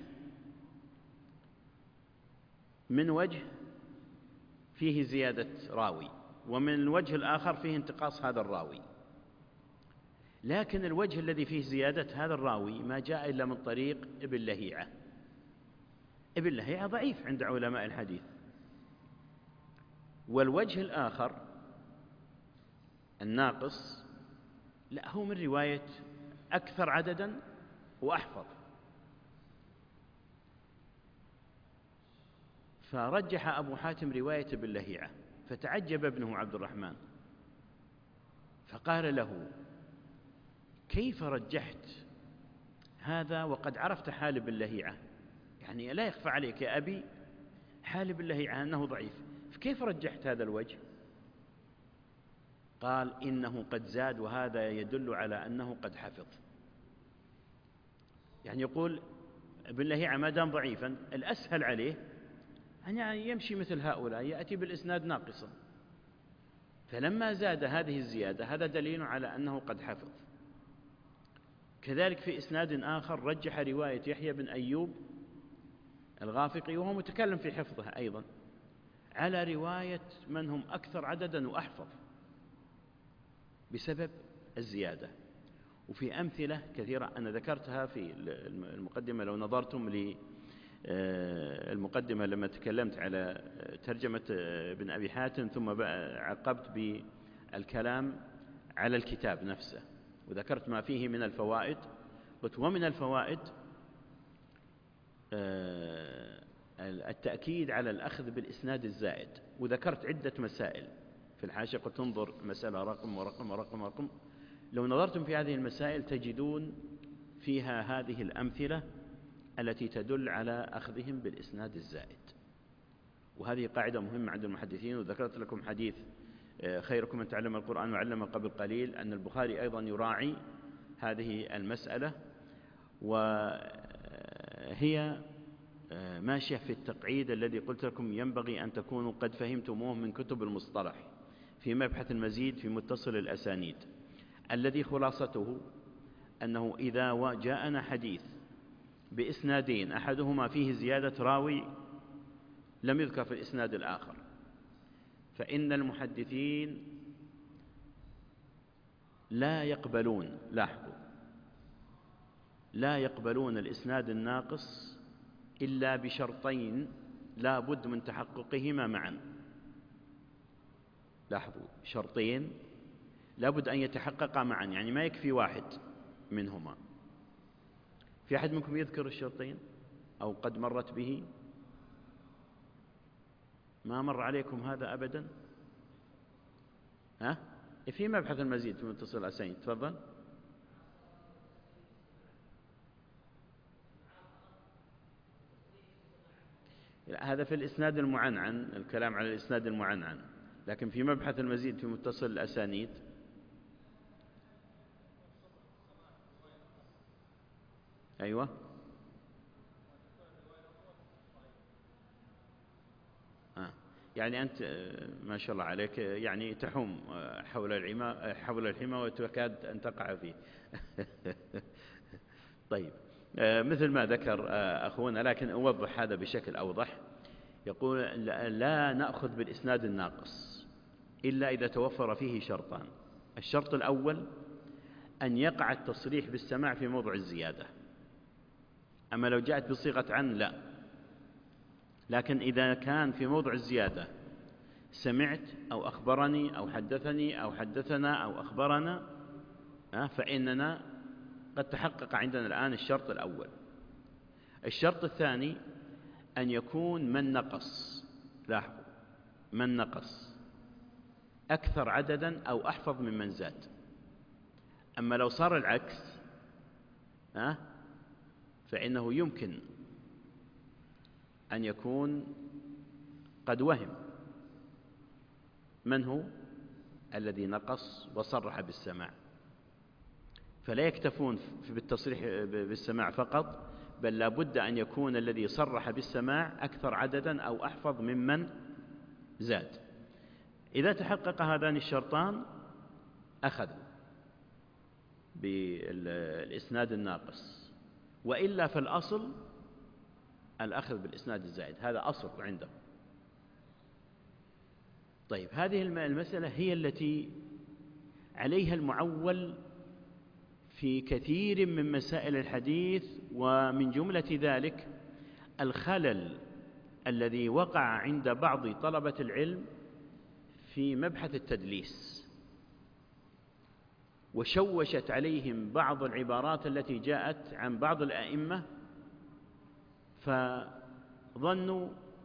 من وجه فيه زيادة راوي، ومن الوجه الآخر فيه انتقاص هذا الراوي، لكن الوجه الذي فيه زيادة هذا الراوي ما جاء إلا من طريق ابن لهيعة. ابن لهيعة ضعيف عند علماء الحديث. والوجه الآخر الناقص لا، هو من رواية أكثر عددا وأحفظ. فرجح أبو حاتم رواية ابن لهيعة، فتعجب ابنه عبد الرحمن فقال له: كيف رجحت هذا وقد عرفت حال ابن لهيعة؟ يعني لا يخفى عليك يا أبي حال ابن لهيعة أنه ضعيف، فكيف رجحت هذا الوجه؟ قال: إنه قد زاد، وهذا يدل على أنه قد حفظ. يعني يقول ابن لهيعة ما دام ضعيفا الأسهل عليه أن يمشي مثل هؤلاء، يأتي بالإسناد ناقصا. فلما زاد هذه الزيادة هذا دليل على أنه قد حفظ. كذلك في إسناد آخر رجح رواية يحيى بن أيوب الغافقي، وهو متكلم في حفظه أيضا، على رواية من هم أكثر عددا وأحفظ بسبب الزيادة. وفي أمثلة كثيرة أنا ذكرتها في المقدمة. لو نظرتم للمقدمة لما تكلمت على ترجمة ابن أبي حاتم ثم عقبت بالكلام على الكتاب نفسه وذكرت ما فيه من الفوائد، قلت: ومن الفوائد التأكيد على الأخذ بالإسناد الزائد. وذكرت عدة مسائل في الحاشية، قلت: انظر مسألة رقم ورقم ورقم ورقم. لو نظرتم في هذه المسائل تجدون فيها هذه الأمثلة التي تدل على أخذهم بالإسناد الزائد. وهذه قاعدة مهمة عند المحدثين. وذكرت لكم حديث خيركم من تعلم القرآن وعلمه قبل قليل، أن البخاري أيضا يراعي هذه المسألة، وهي ماشية في التقعيد الذي قلت لكم ينبغي أن تكونوا قد فهمتموه من كتب المصطلح في مبحث المزيد في متصل الأسانيد، الذي خلاصته أنه إذا جاءنا حديث بإسنادين أحدهما فيه زيادة راوي لم يذكر في الإسناد الآخر، فإن المحدثين لا يقبلون، لاحظوا، لا يقبلون الإسناد الناقص إلا بشرطين لا بد من تحققهما معا. لاحظوا، شرطين لا بد أن يتحققا معا، يعني ما يكفي واحد منهما. في أحد منكم يذكر الشرطين أو قد مرت به؟ ما مر عليكم هذا أبدا؟ ها؟ في مبحث المزيد في متصل الأسانيد، تفضل. هذا في الإسناد المعنعن، الكلام على الإسناد المعنعن، لكن في مبحث المزيد في متصل الأسانيد أيوة يعني أنت ما شاء الله عليك يعني تحوم حول الحمى وتكاد أن تقع فيه. طيب، مثل ما ذكر أخونا، لكن أوضح هذا بشكل أوضح. يقول: لا نأخذ بالإسناد الناقص إلا إذا توفر فيه شرطان. الشرط الأول أن يقع التصريح بالسماع في موضع الزيادة، أما لو جاءت بصيغة عن لا. لكن إذا كان في موضع الزيادة سمعت أو أخبرني أو حدثني أو حدثنا أو أخبرنا، فإننا قد تحقق عندنا الآن الشرط الأول. الشرط الثاني أن يكون من نقص، لاحظوا، من نقص أكثر عددا أو أحفظ ممن زاد. أما لو صار العكس فإنه يمكن أن يكون قد وهم من هو الذي نقص وصرح بالسماع، فلا يكتفون بالتصريح بالسماع فقط، بل لا بد أن يكون الذي صرح بالسماع أكثر عددا أو أحفظ ممن زاد. إذا تحقق هذان الشرطان أخذوا بالإسناد الناقص، وإلا فالأصل الأخذ بالإسناد الزائد، هذا أصل عنده. طيب، هذه المسألة هي التي عليها المعول في كثير من مسائل الحديث، ومن جملة ذلك الخلل الذي وقع عند بعض طلبة العلم في مبحث التدليس، وشوشت عليهم بعض العبارات التي جاءت عن بعض الأئمة، فظنوا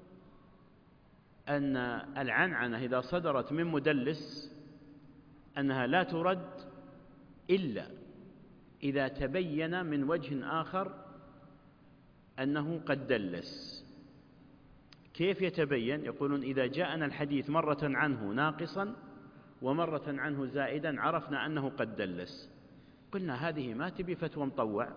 أن العنعنة إذا صدرت من مدلس أنها لا ترد إلا إذا تبين من وجه آخر أنه قد دلس. كيف يتبين؟ يقولون إذا جاءنا الحديث مرة عنه ناقصا ومرة عنه زائدا عرفنا أنه قد دلس. قلنا هذه ما تبي فتوى مطوع،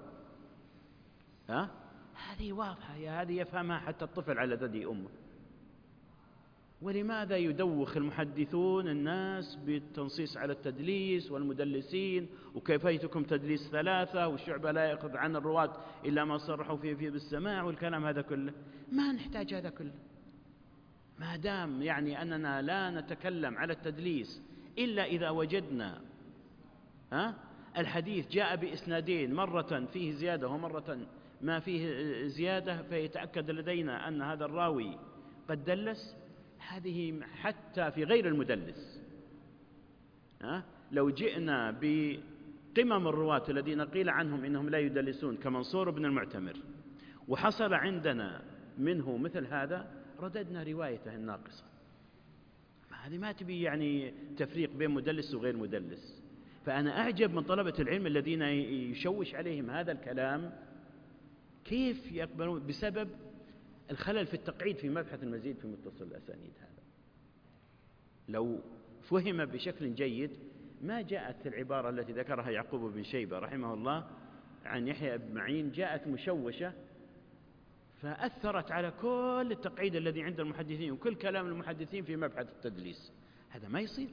هذه واضحة، هذه يفهمها حتى الطفل على ثدي أمه. ولماذا يدوخ المحدثون الناس بالتنصيص على التدليس والمدلسين، وكيفيتكم تدليس ثلاثة، والشعبة لا يأخذ عن الرواة إلا ما صرحوا فيه بالسماع، والكلام هذا كله ما نحتاج هذا كله، ما دام يعني أننا لا نتكلم على التدليس إلا إذا وجدنا الحديث جاء بإسنادين، مرة فيه زيادة ومرة ما فيه زيادة، فيتأكد لدينا أن هذا الراوي قد دلس. هذه حتى في غير المدلس. لو جئنا بقمم الرواة الذين قيل عنهم إنهم لا يدلسون كمنصور بن المعتمر، وحصل عندنا منه مثل هذا، رددنا روايته الناقصة. هذه ما تبي يعني تفريق بين مدلس وغير مدلس. فأنا أعجب من طلبة العلم الذين يشوش عليهم هذا الكلام، كيف يقبلون بسبب الخلل في التقعيد في مبحث المزيد في متصل الأسانيد. هذا لو فهم بشكل جيد ما جاءت العبارة التي ذكرها يعقوب بن شيبة رحمه الله عن يحيى بن معين، جاءت مشوشة فأثرت على كل التقعيد الذي عند المحدثين وكل كلام المحدثين في مبحث التدليس. هذا ما يصير.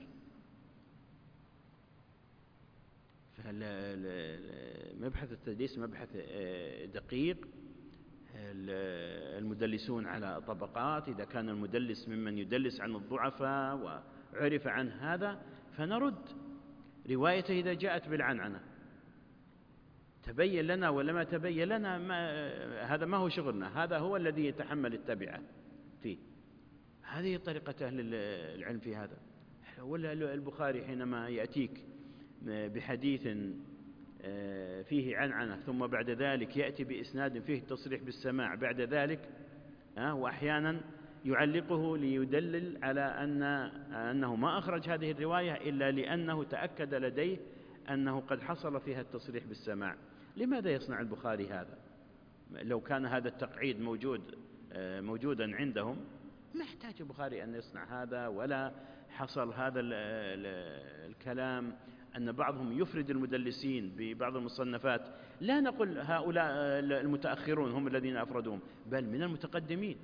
فمبحث التدليس مبحث دقيق. المدلسون على طبقات، إذا كان المدلس ممن يدلس عن الضعفاء وعرف عن هذا فنرد روايته إذا جاءت بالعنعنة. تبين لنا ولا ما تبين لنا هذا ما هو شغلنا، هذا هو الذي يتحمل التبعة فيه. هذه طريقة أهل العلم في هذا. ولا البخاري حينما يأتيك بحديث فيه عنعنة ثم بعد ذلك يأتي بإسناد فيه التصريح بالسماع بعد ذلك، وأحيانا يعلقه ليدلل على أنه ما أخرج هذه الرواية إلا لأنه تأكد لديه أنه قد حصل فيها التصريح بالسماع. لماذا يصنع البخاري هذا؟ لو كان هذا التقعيد موجودا عندهم ما يحتاج البخاري أن يصنع هذا، ولا حصل هذا الكلام أن بعضهم يفرد المدلسين ببعض المصنفات. لا نقول هؤلاء المتأخرون هم الذين أفردوهم، بل من المتقدمين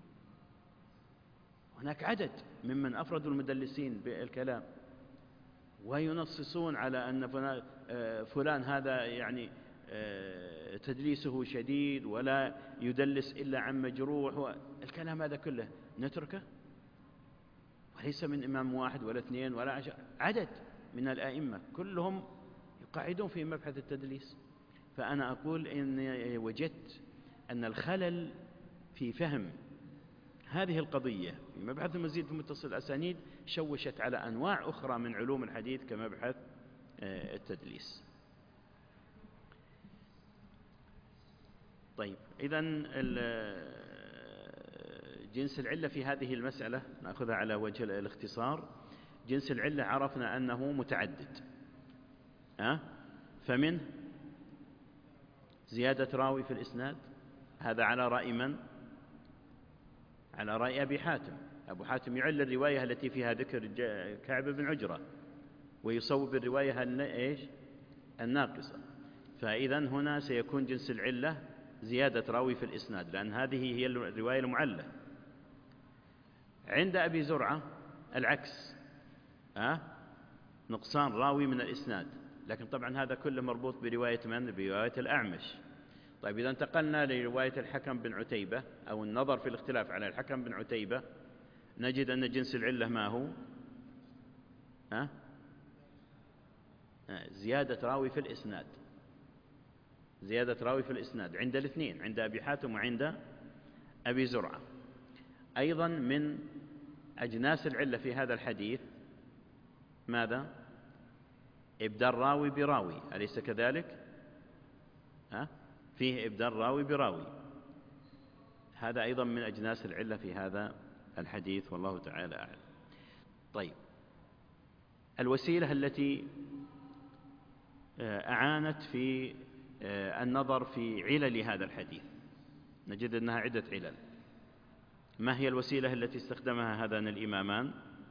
هناك عدد ممن أفردوا المدلسين بالكلام وينصصون على أن فلان هذا يعني تدليسه شديد ولا يدلس إلا عن مجروح. الكلام هذا كله نتركه، وليس من إمام واحد ولا اثنين ولا 10، عدد من الآئمة كلهم يقعدون في مبحث التدليس. فأنا أقول إن وجدت أن الخلل في فهم هذه القضية في مبحث المزيد في متصل الأسانيد شوشت على أنواع أخرى من علوم الحديث كمبحث التدليس. طيب، إذن جنس العلة في هذه المسألة نأخذها على وجه الاختصار. جنس العلة عرفنا أنه متعدد، فمنه زيادة راوي في الإسناد، هذا على رأي من؟ على رأي أبي حاتم. أبو حاتم يعل الرواية التي فيها ذكر كعب بن عجرة ويصوب الرواية الناقصة. فإذن هنا سيكون جنس العلة زيادة راوي في الإسناد، لأن هذه هي الرواية المعلة. عند أبي زرعة العكس، نقصان راوي من الإسناد، لكن طبعا هذا كله مربوط برواية من؟ برواية الأعمش. طيب، إذا انتقلنا لرواية الحكم بن عتيبة أو النظر في الاختلاف على الحكم بن عتيبة، نجد أن جنس العلة ما هو؟ زيادة راوي في الإسناد. زيادة راوي في الإسناد عند الاثنين، عند أبي حاتم وعند أبي زرعة. أيضا من أجناس العلة في هذا الحديث ماذا؟ إبدال راوي براوي، أليس كذلك؟ فيه إبدال راوي براوي، هذا أيضا من أجناس العلة في هذا الحديث، والله تعالى أعلم. طيب، الوسيلة التي أعانت في النظر في علل هذا الحديث، نجد أنها عدة علل. ما هي الوسيلة التي استخدمها هذان الإمامان؟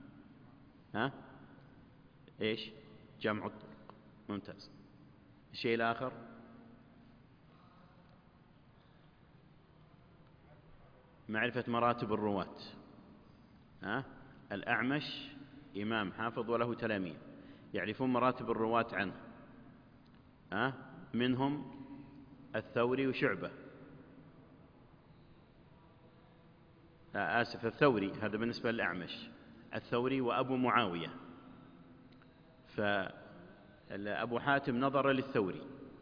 إيش؟ جمع الطرق. ممتاز. الشيء الآخر؟ معرفة مراتب الرواة. الأعمش إمام حافظ وله تلاميذ يعرفون مراتب الرواة عنه، منهم الثوري وشعبة، الثوري، هذا بالنسبة للأعمش، الثوري وأبو معاوية. فأبو حاتم نظر للثوري،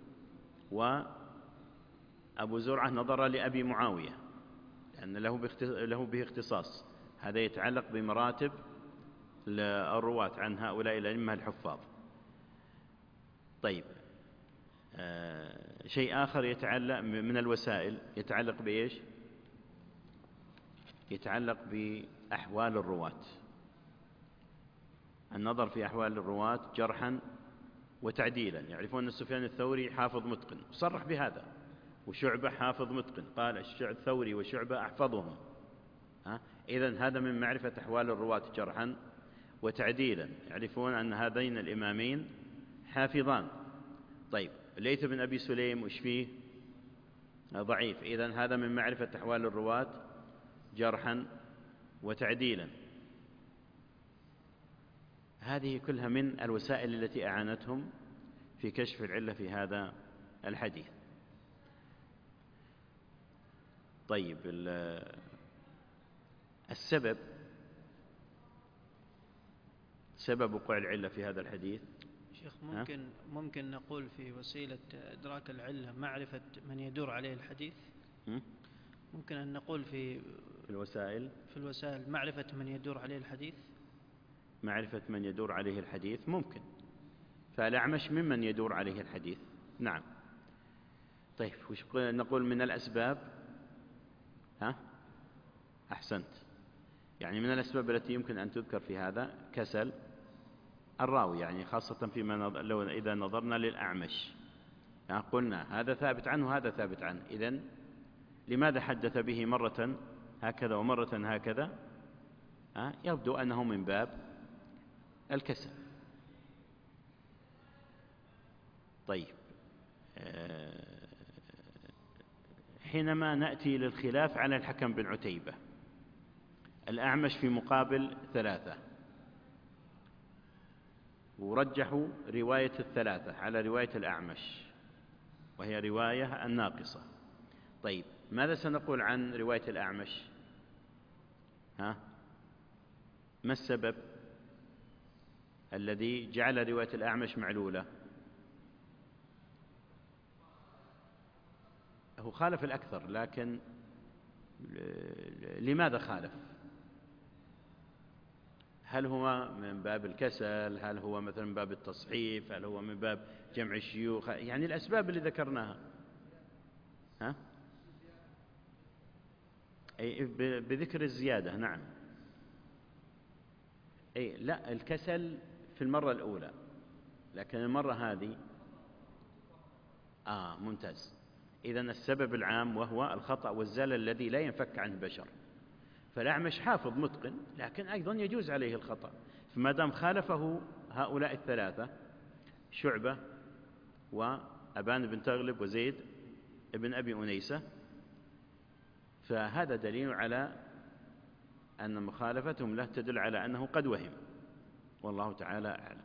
وأبو زرعة نظر لأبي معاوية، لأن له به اختصاص. هذا يتعلق بمراتب الرواة عن هؤلاء الأئمة الحفاظ. طيب، شيء آخر يتعلق من الوسائل يتعلق بإيش؟ يتعلق بأحوال الرواة، النظر في أحوال الرواة جرحا وتعديلا. يعرفون أن سفيان الثوري حافظ متقن، صرح بهذا، وشعبة حافظ متقن، قال الثوري وشعبة أحفظهم. إذن هذا من معرفة أحوال الرواة جرحا وتعديلا، يعرفون أن هذين الإمامين حافظان. طيب، ليث بن أبي سليم وش فيه؟ ضعيف، إذن هذا من معرفة أحوال الرواة جرحا وتعديلا. هذه كلها من الوسائل التي أعانتهم في كشف العلة في هذا الحديث. طيب، السبب، سبب وقوع العلة في هذا الحديث. شيخ، ممكن نقول في وسيلة إدراك العلة معرفة من يدور عليه الحديث. ممكن أن نقول في الوسائل معرفة من يدور عليه الحديث. معرفة من يدور عليه الحديث ممكن، فالأعمش ممن يدور عليه الحديث. نعم. طيب، وش نقول من الأسباب؟ أحسنت، يعني من الأسباب التي يمكن أن تذكر في هذا كسل الراوي، يعني خاصة لو إذا نظرنا للأعمش، قلنا هذا ثابت عنه وهذا ثابت عنه، إذن لماذا حدث به مرة هكذا ومرة هكذا؟ يبدو أنه من باب الكسل. طيب، حينما نأتي للخلاف على الحكم بن عتيبة، الأعمش في مقابل 3، ورجحوا رواية 3 على رواية الأعمش، وهي رواية الناقصة. طيب، ماذا سنقول عن رواية الأعمش؟ ما السبب الذي جعل رواية الأعمش معلولة؟ هو خالف الأكثر، لكن لماذا خالف؟ هل هو من باب الكسل؟ هل هو مثلا من باب التصحيف؟ هل هو من باب جمع الشيوخ؟ يعني الأسباب اللي ذكرناها. ها؟ أي بذكر الزيادة. نعم. أي لا، الكسل في المرة الأولى، لكن المرة هذه ممتاز. إذن السبب العام وهو الخطأ والزلل الذي لا ينفك عنه بشر. فالأعمش حافظ متقن، لكن أيضا يجوز عليه الخطأ، فما دام خالفه هؤلاء الثلاثة شعبة وأبان بن تغلب وزيد بن أبي أنيسة، فهذا دليل على أن مخالفتهم له تدل على أنه قد وهم، والله تعالى أعلم.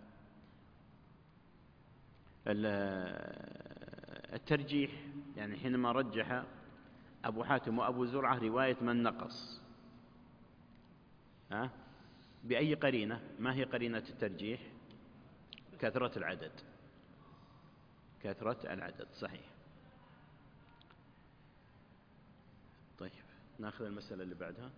الترجيح يعني حينما رجح أبو حاتم وأبو زرعة رواية من نقص، بأي قرينة؟ ما هي قرينة الترجيح؟ كثرة العدد. كثرة العدد، صحيح. طيب، نأخذ المسألة اللي بعدها.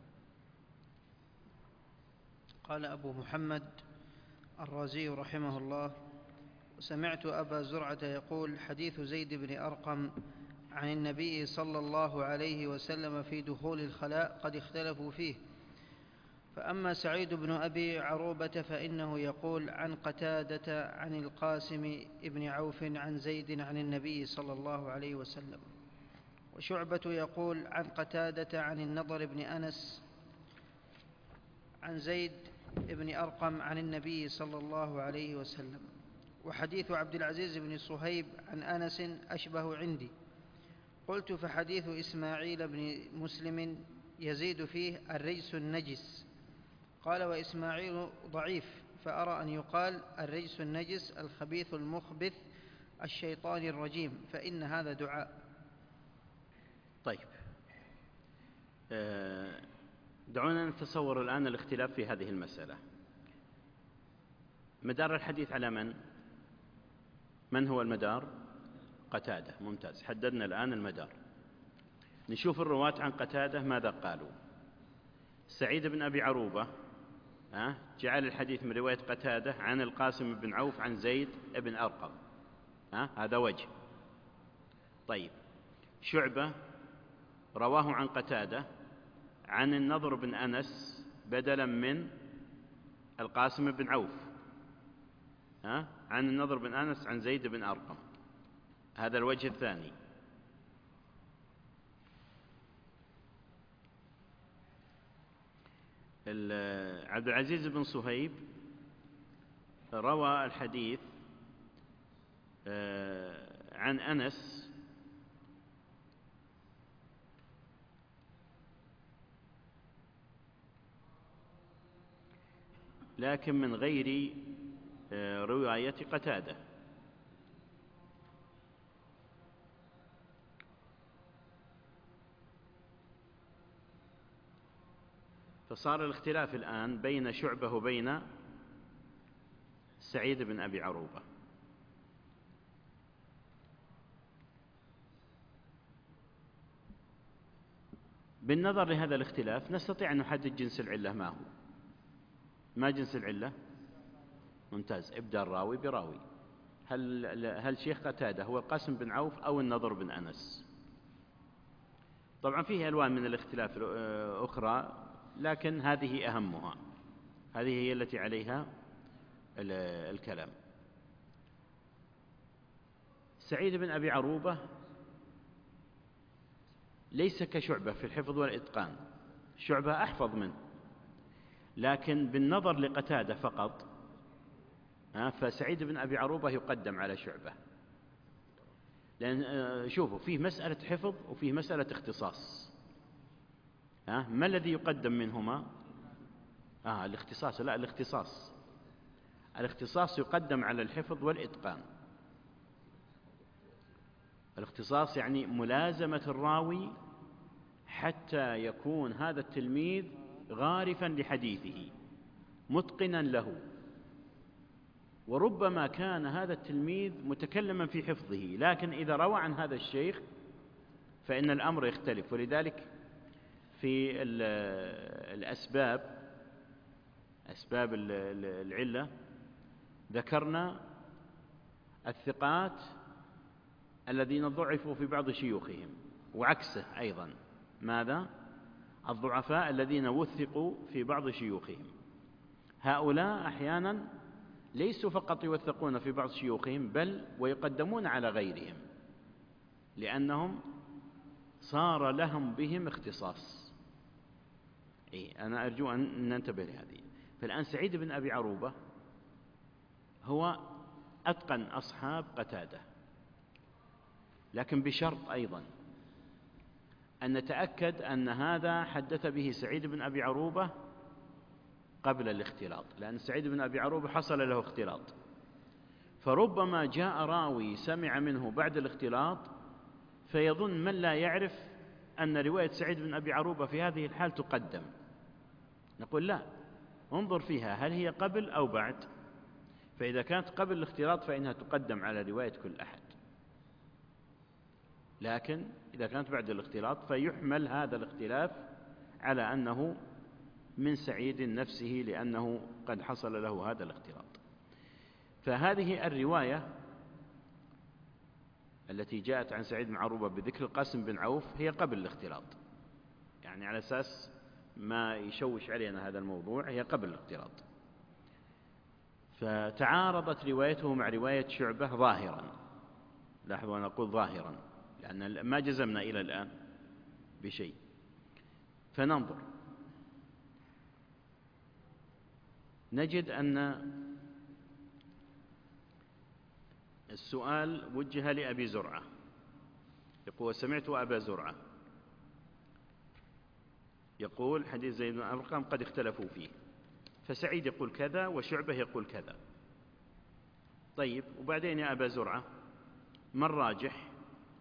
قال أبو محمد الرازي رحمه الله: سمعت أبا زرعة يقول: حديث زيد بن أرقم عن النبي صلى الله عليه وسلم في دخول الخلاء قد اختلفوا فيه. فأما سعيد بن أبي عروبة فإنه يقول عن قتادة عن القاسم بن عوف عن زيد عن النبي صلى الله عليه وسلم. وشعبة يقول عن قتادة عن النضر بن أنس عن زيد بن أرقم عن النبي صلى الله عليه وسلم. وحديث عبد العزيز بن صهيب عن أنس أشبه عندي. قلت: فحديث إسماعيل بن مسلم يزيد فيه الرجس النجس. قال: وإسماعيل ضعيف، فأرى أن يقال الرجس النجس الخبيث المخبث الشيطان الرجيم، فإن هذا دعاء. طيب، دعونا نتصور الآن الاختلاف في هذه المسألة. مدار الحديث على من هو المدار؟ قتادة. ممتاز، حددنا الآن المدار. نشوف الرواة عن قتادة ماذا قالوا. سعيد بن أبي عروبة جعل الحديث من رواية قتادة عن القاسم بن عوف عن زيد بن أرقم، هذا وجه. طيب، شعبة رواه عن قتادة عن النضر بن أنس بدلا من القاسم بن عوف، عن النضر بن أنس عن زيد بن أرقم، هذا الوجه الثاني. عبد العزيز بن صهيب روى الحديث عن أنس لكن من غير رواية قتادة. فصار الاختلاف الآن بين شعبة وبين سعيد بن أبي عروبة. بالنظر لهذا الاختلاف نستطيع أن نحدد جنس العلة ما هو. ما جنس العلة؟ ممتاز، إبدال الراوي براوي. هل شيخ قتادة هو القاسم بن عوف أو النضر بن أنس؟ طبعا فيه ألوان من الاختلاف أخرى، لكن هذه أهمها، هذه هي التي عليها الكلام. سعيد بن أبي عروبة ليس كشعبة في الحفظ والإتقان، شعبة أحفظ منه، لكن بالنظر لقتادة فقط فسعيد بن أبي عروبة يقدم على شعبة، لأن شوفوا فيه مسألة حفظ وفيه مسألة اختصاص. ما الذي يقدم منهما؟ الاختصاص. لا، الاختصاص يقدم على الحفظ والإتقان. الاختصاص يعني ملازمة الراوي حتى يكون هذا التلميذ غارفا لحديثه متقنا له، وربما كان هذا التلميذ متكلما في حفظه، لكن إذا روى عن هذا الشيخ فإن الأمر يختلف. ولذلك في أسباب العلة ذكرنا الثقات الذين ضعفوا في بعض شيوخهم، وعكسه أيضا ماذا؟ الضعفاء الذين وثقوا في بعض شيوخهم. هؤلاء أحيانا ليسوا فقط يوثقون في بعض شيوخهم، بل ويقدمون على غيرهم، لأنهم صار لهم بهم اختصاص. أنا أرجو أن ننتبه لهذه. فالآن سعيد بن أبي عروبة هو أتقن أصحاب قتادة، لكن بشرط أيضا أن نتأكد أن هذا حدث به سعيد بن أبي عروبة قبل الاختلاط، لأن سعيد بن أبي عروبة حصل له اختلاط، فربما جاء راوي سمع منه بعد الاختلاط فيظن من لا يعرف أن رواية سعيد بن أبي عروبة في هذه الحال تقدم. نقول لا، انظر فيها هل هي قبل أو بعد. فإذا كانت قبل الاختلاط فإنها تقدم على رواية كل أحد، لكن إذا كانت بعد الاختلاط فيحمل هذا الاختلاف على أنه من سعيد نفسه، لأنه قد حصل له هذا الاختلاط. فهذه الرواية التي جاءت عن سعيد بن عروبة بذكر القاسم بن عوف هي قبل الاختلاط، يعني على أساس ما يشوش علينا هذا الموضوع، هي قبل الاختلاط. فتعارضت روايته مع رواية شعبة ظاهرا، لاحظوا أنا أقول ظاهرا لأن ما جزمنا إلى الآن بشيء. فننظر نجد أن السؤال وجه لأبي زرعة، يقول سمعت أبا زرعة يقول حديث زيد بن أرقم قد اختلفوا فيه، فسعيد يقول كذا وشعبة يقول كذا. طيب وبعدين يا أبا زرعة ما الراجح؟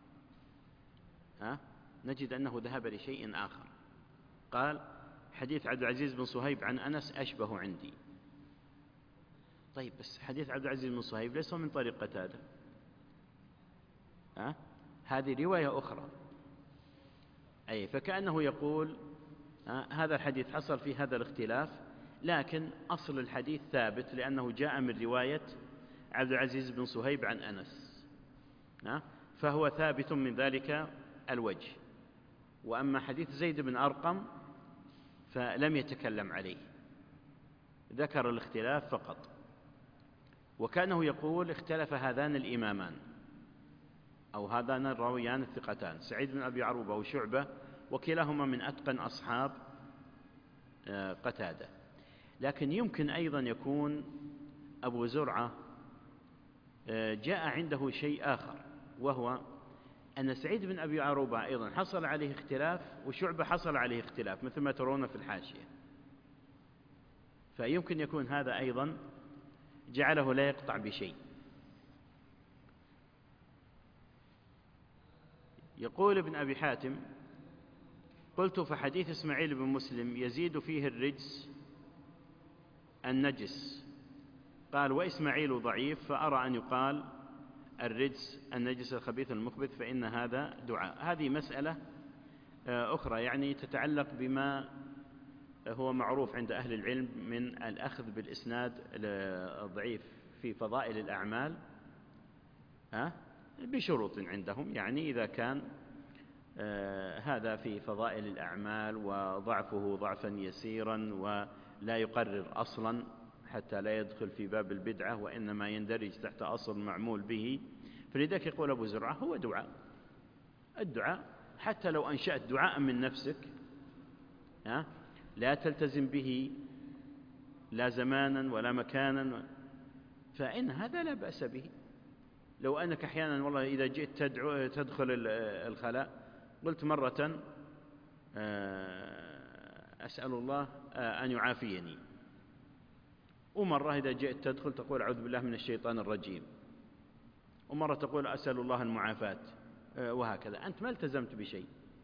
نجد أنه ذهب لشيء آخر، قال حديث عبد العزيز بن صهيب عن أنس أشبه عندي. طيب بس حديث عبد العزيز بن صهيب ليس من طريق قتادة، هذه رواية أخرى. أي فكأنه يقول هذا الحديث حصل في هذا الاختلاف، لكن أصل الحديث ثابت لأنه جاء من رواية عبد العزيز بن صهيب عن أنس، فهو ثابت من ذلك الوجه. وأما حديث زيد بن أرقم فلم يتكلم عليه، ذكر الاختلاف فقط. وكأنه يقول اختلف هذان الإمامان أو هذان الراويان الثقتان سعيد بن أبي عروبة وشعبة، وكلاهما من أتقن أصحاب قتادة. لكن يمكن أيضا يكون أبو زرعة جاء عنده شيء آخر، وهو أن سعيد بن أبي عروبة أيضا حصل عليه اختلاف وشعبة حصل عليه اختلاف مثل ما ترون في الحاشية، فيمكن يكون هذا أيضا جعله لا يقطع بشيء. يقول ابن أبي حاتم قلت فحديث إسماعيل بن مسلم يزيد فيه الرجس النجس، قال وإسماعيل ضعيف، فأرى أن يقال الرجس النجس الخبيث المخبث، فإن هذا دعاء. هذه مسألة أخرى يعني تتعلق بما هو معروف عند أهل العلم من الأخذ بالإسناد الضعيف في فضائل الأعمال بشروط عندهم، يعني إذا كان هذا في فضائل الأعمال وضعفه ضعفا يسيرا ولا يقرر أصلا حتى لا يدخل في باب البدعة وإنما يندرج تحت أصل معمول به، فلذلك يقول أبو زرعة هو دعاء. الدعاء حتى لو أنشأت دعاء من نفسك لا تلتزم به لا زمانا ولا مكانا، فإن هذا لا بأس به. لو أنك أحيانا والله إذا جئت تدخل الخلاء قلت مرة أسأل الله أن يعافيني، ومرة إذا جئت تدخل تقول أعوذ بالله من الشيطان الرجيم، ومرة تقول أسأل الله المعافاة، وهكذا. أنت ما التزمت بشيء،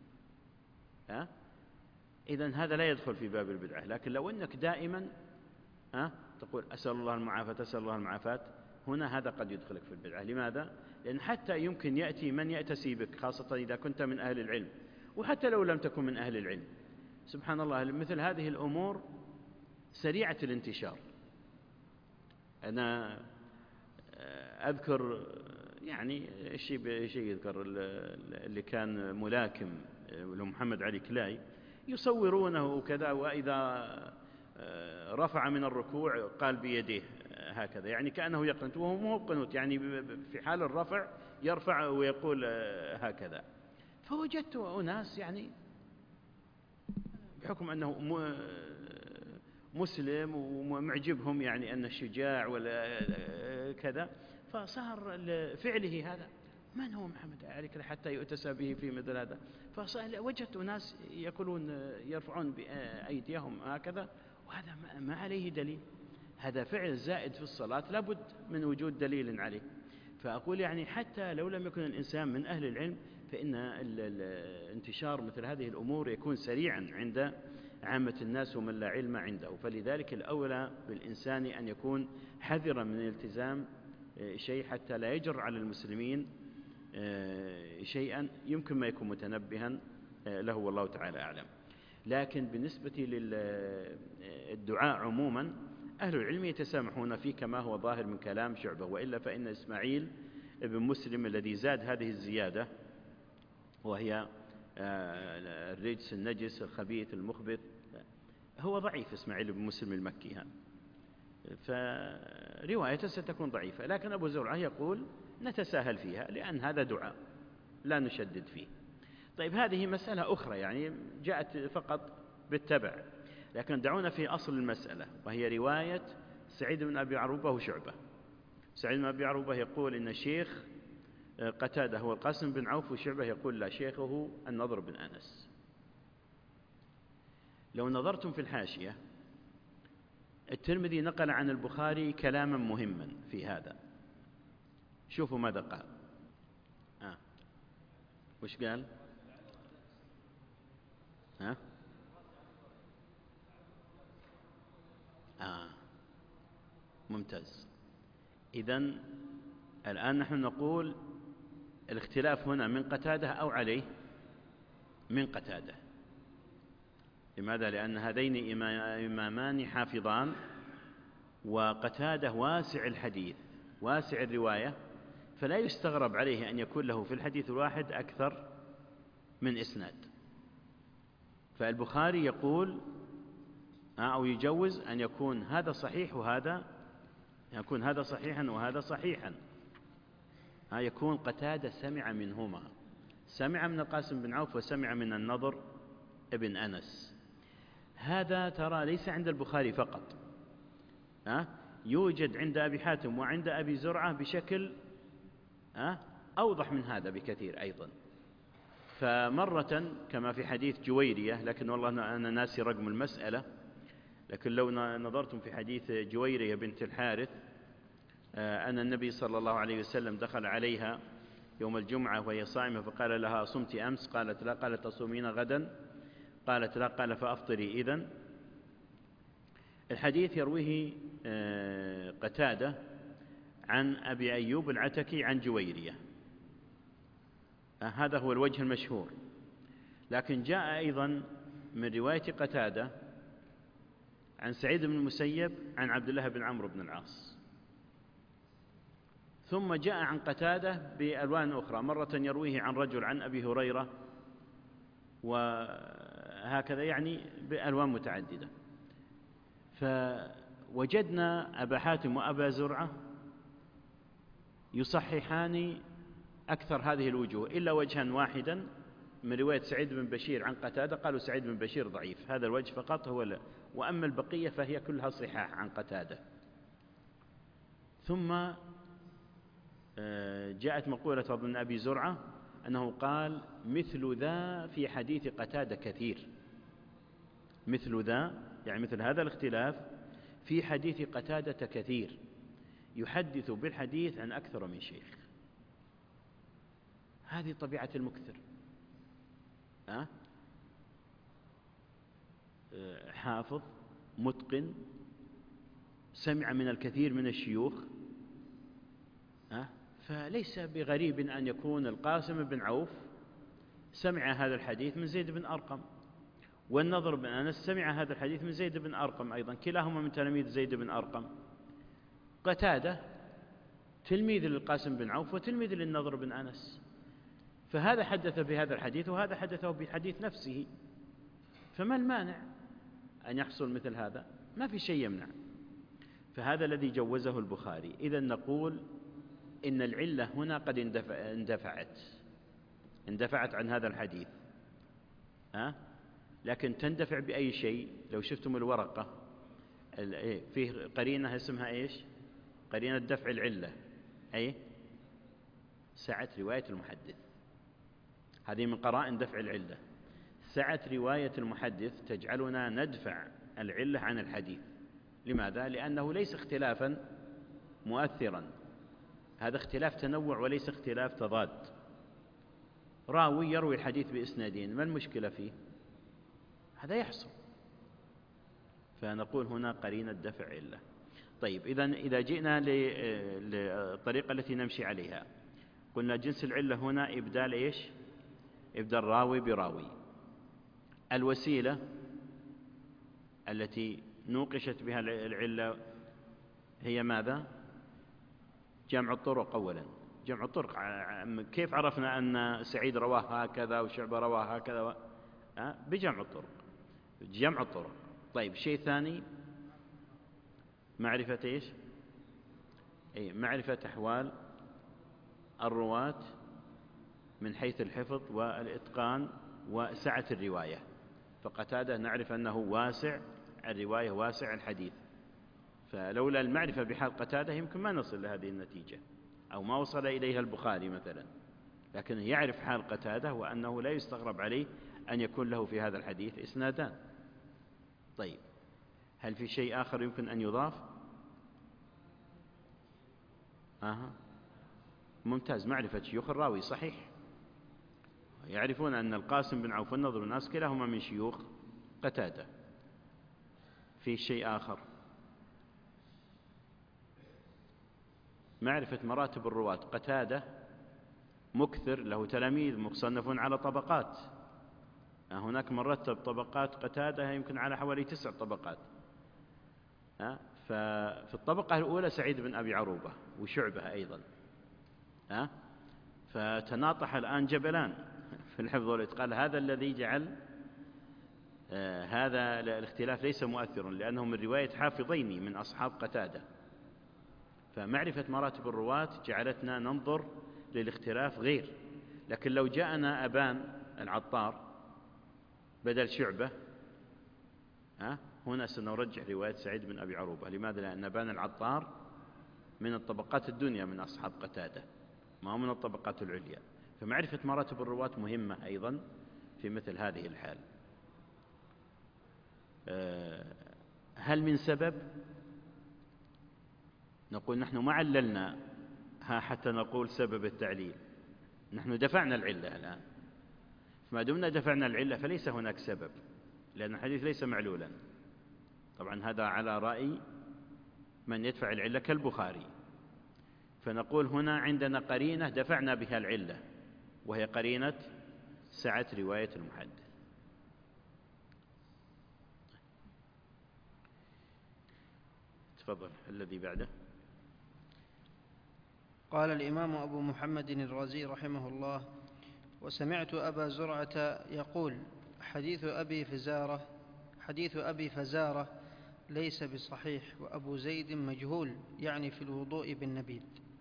إذن هذا لا يدخل في باب البدعة. لكن لو أنك دائما تقول أسأل الله المعافاة أسأل الله المعافاة، هنا هذا قد يدخلك في البدعة. لماذا؟ لأن حتى يمكن يأتي من يأتسي بك، خاصة إذا كنت من أهل العلم، وحتى لو لم تكن من أهل العلم. سبحان الله، مثل هذه الأمور سريعة الانتشار. أنا أذكر يعني شيء يذكر اللي كان ملاكم محمد علي كلاي، يصورونه وكذا، وإذا رفع من الركوع قال بيديه هكذا، يعني كأنه يقنت، وهو مو قنوت، يعني في حال الرفع يرفع ويقول هكذا. فوجدت أناس يعني بحكم أنه مسلم ومعجبهم يعني أن الشجاع ولا كذا، فصار فعله هذا من هو محمد علي كلاي حتى يؤتسى به في مثل هذا. فوجدت ناس يقولون يرفعون بأيديهم هكذا، وهذا ما عليه دليل، هذا فعل زائد في الصلاة لابد من وجود دليل عليه. فأقول يعني حتى لو لم يكن الإنسان من أهل العلم، فإن انتشار مثل هذه الأمور يكون سريعا عند عامة الناس ومن لا علم عنده. فلذلك الأولى بالإنسان أن يكون حذرا من الالتزام شيء حتى لا يجر على المسلمين شيئا يمكن ما يكون متنبها له، والله تعالى أعلم. لكن بالنسبة للدعاء عموما أهل العلم يتسامحون فيه كما هو ظاهر من كلام شعبة، وإلا فإن إسماعيل بن مسلم الذي زاد هذه الزيادة وهي الرجس النجس الخبيث المخبث هو ضعيف، إسماعيل بن مسلم المكي هذا، فروايته ستكون ضعيفة. لكن أبو زرعة يقول نتساهل فيها لأن هذا دعاء لا نشدد فيه. طيب هذه مسألة أخرى يعني جاءت فقط بالتبع، لكن دعونا في أصل المسألة، وهي رواية سعيد بن أبي عروبة وشعبة. سعيد بن أبي عروبة يقول إن شيخ قتادة هو القاسم بن عوف، وشعبة يقول لا، شيخه النضر بن أنس. لو نظرتم في الحاشية، الترمذي نقل عن البخاري كلاما مهما في هذا. شوفوا ماذا قال. وش قال؟ ممتاز. إذن الآن نحن نقول الاختلاف هنا من قتادة أو عليه؟ من قتادة. لماذا؟ لأن هذين إمامان حافظان، وقتادة واسع الحديث واسع الرواية، فلا يستغرب عليه أن يكون له في الحديث الواحد أكثر من إسناد. فالبخاري يقول أو يجوز أن يكون هذا صحيح وهذا، يكون هذا صحيحا وهذا صحيحا. يكون قتادة سمع منهما، سمع من القاسم بن عوف وسمع من النضر ابن أنس. هذا ترى ليس عند البخاري فقط، يوجد عند أبي حاتم وعند أبي زرعة بشكل أوضح من هذا بكثير أيضا. فمرة كما في حديث جويرية، لكن والله أنا ناسي رقم المسألة، لكن لو نظرتم في حديث جويرية بنت الحارث أن النبي صلى الله عليه وسلم دخل عليها يوم الجمعة وهي صائمة فقال لها صمت أمس؟ قالت لا. قالت تصومين غدا؟ قالت لا. قال فأفطري إذن. الحديث يرويه قتادة عن أبي أيوب العتكي عن جويرية، هذا هو الوجه المشهور. لكن جاء أيضا من رواية قتادة عن سعيد بن المسيب عن عبد الله بن عمرو بن العاص، ثم جاء عن قتادة بألوان أخرى، مرة يرويه عن رجل عن أبي هريرة، وهكذا يعني بألوان متعددة. فوجدنا أبا حاتم وأبا زرعة يصححان أكثر هذه الوجوه إلا وجها واحدا من رواية سعيد بن بشير عن قتادة، قالوا سعيد بن بشير ضعيف، هذا الوجه فقط هو لا، وأما البقية فهي كلها صحاح عن قتادة. ثم جاءت مقولة ابن أبي زرعة أنه قال مثل ذا في حديث قتادة كثير، مثل ذا يعني مثل هذا الاختلاف في حديث قتادة كثير، يحدث بالحديث عن أكثر من شيخ. هذه طبيعة المكثر، حافظ متقن، سمع من الكثير من الشيوخ، فليس بغريب أن يكون القاسم بن عوف سمع هذا الحديث من زيد بن أرقم، والنضر بن أنس سمع هذا الحديث من زيد بن أرقم أيضا، كلاهما من تلاميذ زيد بن أرقم. قتادة تلميذ للقاسم بن عوف وتلميذ للنضر بن أنس، فهذا حدث بهذا الحديث وهذا حدثه بالحديث نفسه، فما المانع أن يحصل مثل هذا؟ ما في شيء يمنع. فهذا الذي جوزه البخاري. إذن نقول إن العلة هنا قد اندفعت عن هذا الحديث، لكن تندفع بأي شيء؟ لو شفتم الورقة فيه قرينة اسمها إيش؟ قرينة دفع العلة، أي سعة رواية المحدث. هذه من قرائن دفع العلة. سعة رواية المحدث تجعلنا ندفع العلة عن الحديث. لماذا؟ لأنه ليس اختلافا مؤثرا، هذا اختلاف تنوع وليس اختلاف تضاد. راوي يروي الحديث بإسنادين، ما المشكلة فيه؟ هذا يحصل. فنقول هنا قرينة دفع علة. طيب، إذا جئنا للطريقة التي نمشي عليها، قلنا جنس العلة هنا إبدال إيش؟ إبدال راوي براوي. الوسيلة التي نوقشت بها العلة هي ماذا؟ جمع الطرق. أولا جمع الطرق، كيف عرفنا أن سعيد رواه هكذا وشعبة رواه هكذا؟ بجمع الطرق، جمع الطرق. طيب، شيء ثاني معرفة إيش؟ معرفة أحوال الرواة من حيث الحفظ والإتقان وسعة الرواية. فقتادة نعرف أنه واسع الرواية واسع الحديث، فلولا المعرفة بحال قتادة يمكن ما نصل لهذه النتيجة، أو ما وصل إليها البخاري مثلا. لكن يعرف حال قتادة وأنه لا يستغرب عليه أن يكون له في هذا الحديث إسنادان. طيب، هل في شيء آخر يمكن أن يضاف؟ ممتاز. معرفة شيوخ الراوي، صحيح. يعرفون أن القاسم بن عوف والنضر بن أنس كلاهما من شيوخ قتادة. في شيء آخر؟ معرفة مراتب الرواة. قتادة مكثر، له تلاميذ مصنفون على طبقات، هناك من رتب طبقات قتادة يمكن على حوالي 9 طبقات. ففي الطبقة الأولى سعيد بن أبي عروبة وشعبة أيضا، فتناطح الآن جبلان في الحفظ والإتقان. هذا الذي جعل هذا الاختلاف ليس مؤثرا، لأنه من رواية حافظين من أصحاب قتادة. فمعرفة مراتب الرواة جعلتنا ننظر للاختلاف غير. لكن لو جاءنا أبان العطار بدل شعبة، هنا سنرجح رواية سعيد بن أبي عروبة. لماذا؟ لأن أبان العطار من الطبقات الدنيا من أصحاب قتادة، ما هو من الطبقات العليا. فمعرفة مراتب الرواة مهمة أيضا في مثل هذه الحال. هل من سبب؟ نقول نحن ما عللنا حتى نقول سبب التعليل، نحن دفعنا العلة الآن. فما دمنا دفعنا العلة فليس هناك سبب، لأن الحديث ليس معلولا. طبعا هذا على رأي من يدفع العلة كالبخاري. فنقول هنا عندنا قرينة دفعنا بها العلة، وهي قرينة سعة رواية المحدث. تفضل الذي بعده. قال الإمام أبو محمد الرازي رحمه الله: وسمعت أبا زرعة يقول: حديث أبي فزارة ليس بصحيح، وأبو زيد مجهول، يعني في الوضوء بالنبيذ.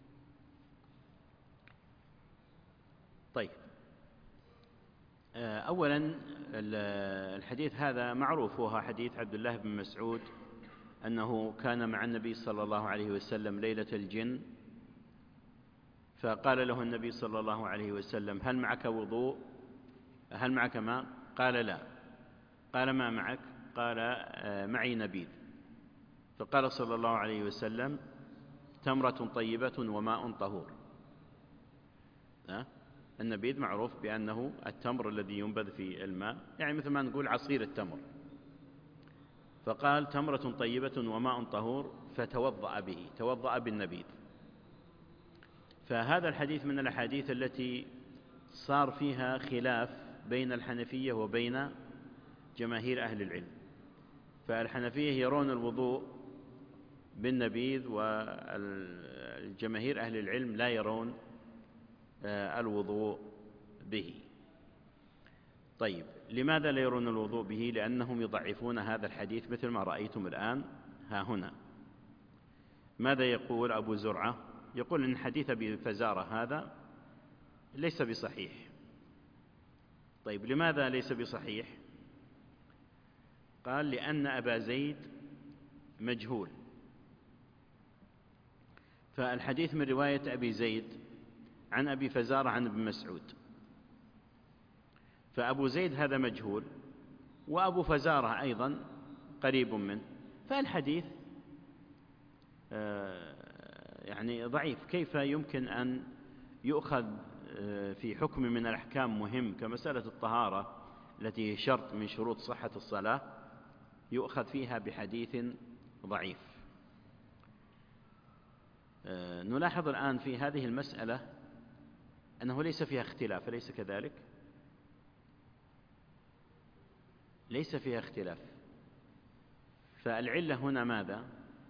طيب، أولا الحديث هذا معروف، وهو حديث عبد الله بن مسعود أنه كان مع النبي صلى الله عليه وسلم ليلة الجن، فقال له النبي صلى الله عليه وسلم: هل معك وضوء؟ هل معك ماء؟ قال: لا. قال: ما معك؟ قال: معي نبيذ. فقال صلى الله عليه وسلم: تمرة طيبة وماء طهور. النبيذ معروف بأنه التمر الذي ينبذ في الماء، يعني مثل ما نقول عصير التمر. فقال: تمرة طيبة وماء طهور، فتوضأ به، توضأ بالنبيذ. فهذا الحديث من الأحاديث التي صار فيها خلاف بين الحنفية وبين جماهير أهل العلم. فالحنفية يرون الوضوء بالنبيذ، والجماهير أهل العلم لا يرون الوضوء به. طيب، لماذا لا يرون الوضوء به؟ لأنهم يضعفون هذا الحديث مثل ما رأيتم الآن ها هنا. ماذا يقول أبو زرعة؟ يقول إن حديث أبي فزارة هذا ليس بصحيح. طيب، لماذا ليس بصحيح؟ قال لأن أبا زيد مجهول، فالحديث من رواية أبي زيد عن أبي فزارة عن ابن مسعود، فأبو زيد هذا مجهول، وأبو فزارة أيضا قريب منه، فالحديث يعني ضعيف. كيف يمكن أن يؤخذ في حكم من الأحكام مهم كمسألة الطهارة التي شرط من شروط صحة الصلاة يؤخذ فيها بحديث ضعيف؟ نلاحظ الآن في هذه المسألة أنه ليس فيها اختلاف، أليس كذلك؟ ليس فيها اختلاف. فالعلة هنا ماذا؟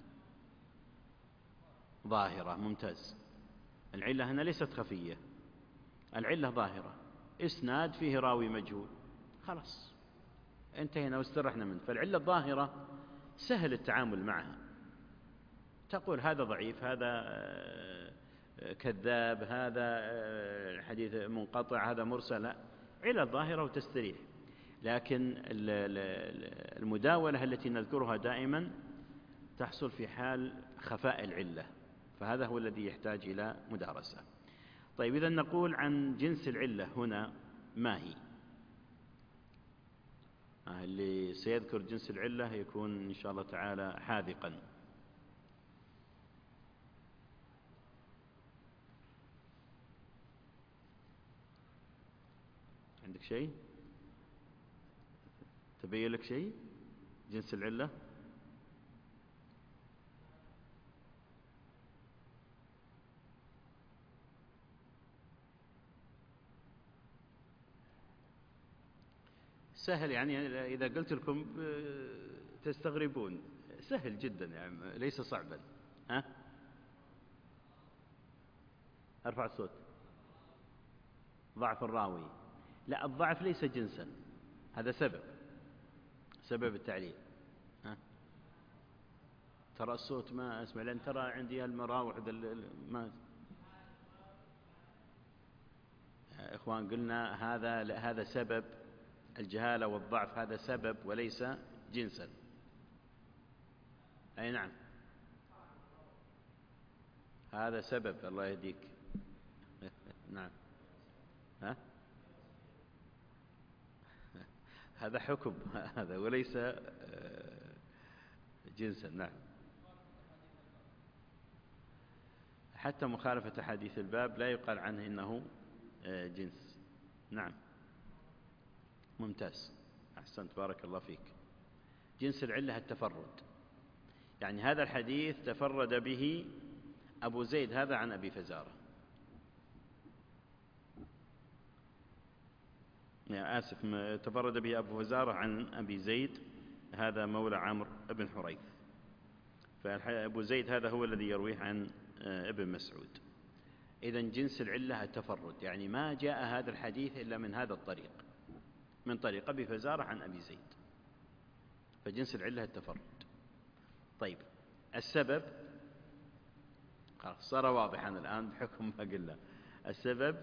ظاهرة. ممتاز. العلة هنا ليست خفية، العلة ظاهرة، إسناد فيه راوي مجهول، خلاص انتهينا واسترحنا منه. فالعلة الظاهرة سهل التعامل معها، تقول هذا ضعيف، هذا كذاب، هذا حديث منقطع، هذا مرسل، لا، علة ظاهرة وتستريح. لكن المداولة التي نذكرها دائما تحصل في حال خفاء العلة، فهذا هو الذي يحتاج إلى مدارسة. طيب، إذا نقول عن جنس العلة هنا ما هي؟ اللي سيذكر جنس العلة يكون إن شاء الله تعالى حاذقا. عندك شيء؟ تبين لك شيء جنس العلة؟ سهل، يعني إذا قلت لكم تستغربون، سهل جدا يعني، ليس صعبا. ها؟ أرفع الصوت. ضعف الراوي. لا، الضعف ليس جنسا، هذا سبب التعليل. ها؟ ترى الصوت ما أسمع، لأن ترى عندي المراوح ما. إخوان، قلنا هذا سبب الجهالة والضعف، هذا سبب وليس جنسا. أي نعم، هذا سبب، الله يهديك. نعم. ها؟ هذا حكم هذا وليس جنسا. نعم. حتى مخالفة حديث الباب لا يقال عنه إنه جنس. نعم. ممتاز، أحسنت، بارك الله فيك. جنس العلة التفرد، يعني هذا الحديث تفرد به أبو زيد هذا عن أبي فزارة، يعني آسف، تفرد به أبو فزارة عن أبي زيد هذا مولى عمرو بن حريث، فأبو زيد هذا هو الذي يرويه عن ابن مسعود. إذن جنس العلة التفرد، يعني ما جاء هذا الحديث إلا من هذا الطريق، من طريق أبي فزارة عن أبي زيد، فجنس العلة التفرد. طيب، السبب خلاص صار واضحا الآن بحكم ما قلنا. السبب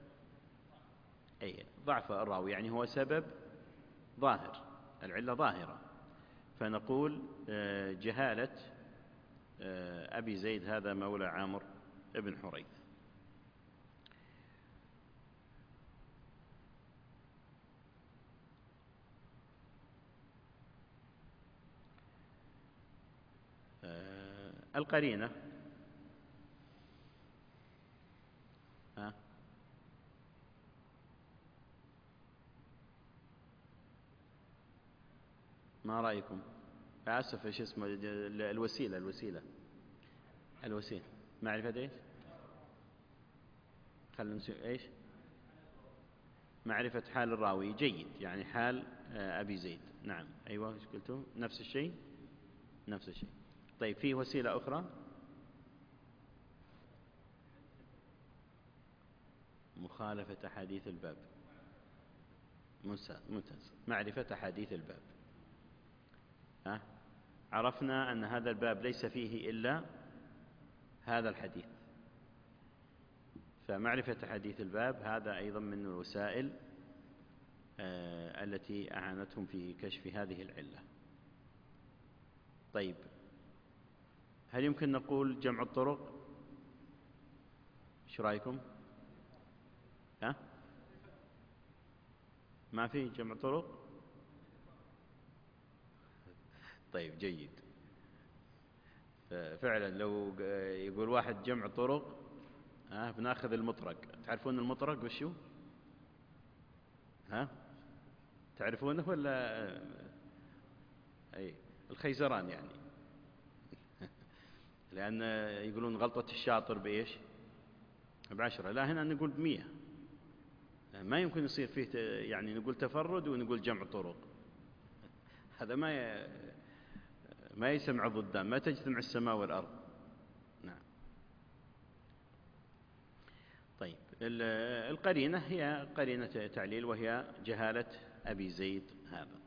أي ضعف الراوي، يعني هو سبب ظاهر، العلة ظاهرة، فنقول جهالة أبي زيد هذا مولى عامر ابن حريث. القرينة، ما رأيكم؟ آسف، إيش اسمه؟ الوسيلة معرفة إيش؟ خلنا نسوي إيش؟ معرفة حال الراوي، جيد، يعني حال أبي زيد. نعم، أيوة، إيش قلتوا؟ نفس الشيء، نفس الشيء. طيب، في وسيلة أخرى؟ مخالفة أحاديث الباب. ممتاز، معرفة أحاديث الباب. عرفنا أن هذا الباب ليس فيه إلا هذا الحديث، فمعرفة أحاديث الباب هذا أيضا من الوسائل التي أعانتهم في كشف هذه العلة. طيب، هل يمكن نقول جمع الطرق؟ ايش رأيكم؟ ما في جمع طرق؟ طيب، جيد. فعلا لو يقول واحد جمع طرق بناخذ المطرق. تعرفون المطرق وشو؟ تعرفونه ولا؟ أي، الخيزران يعني. لأن يقولون غلطة الشاطر بإيش؟ ب10. لا، هنا نقول ب100. ما يمكن يصير فيه يعني نقول تفرد ونقول جمع طرق. هذا ما يسمع ضدان، ما تجتمع السماء والأرض. نعم. طيب، القرينة هي قرينة تعليل، وهي جهالة أبي زيد هذا.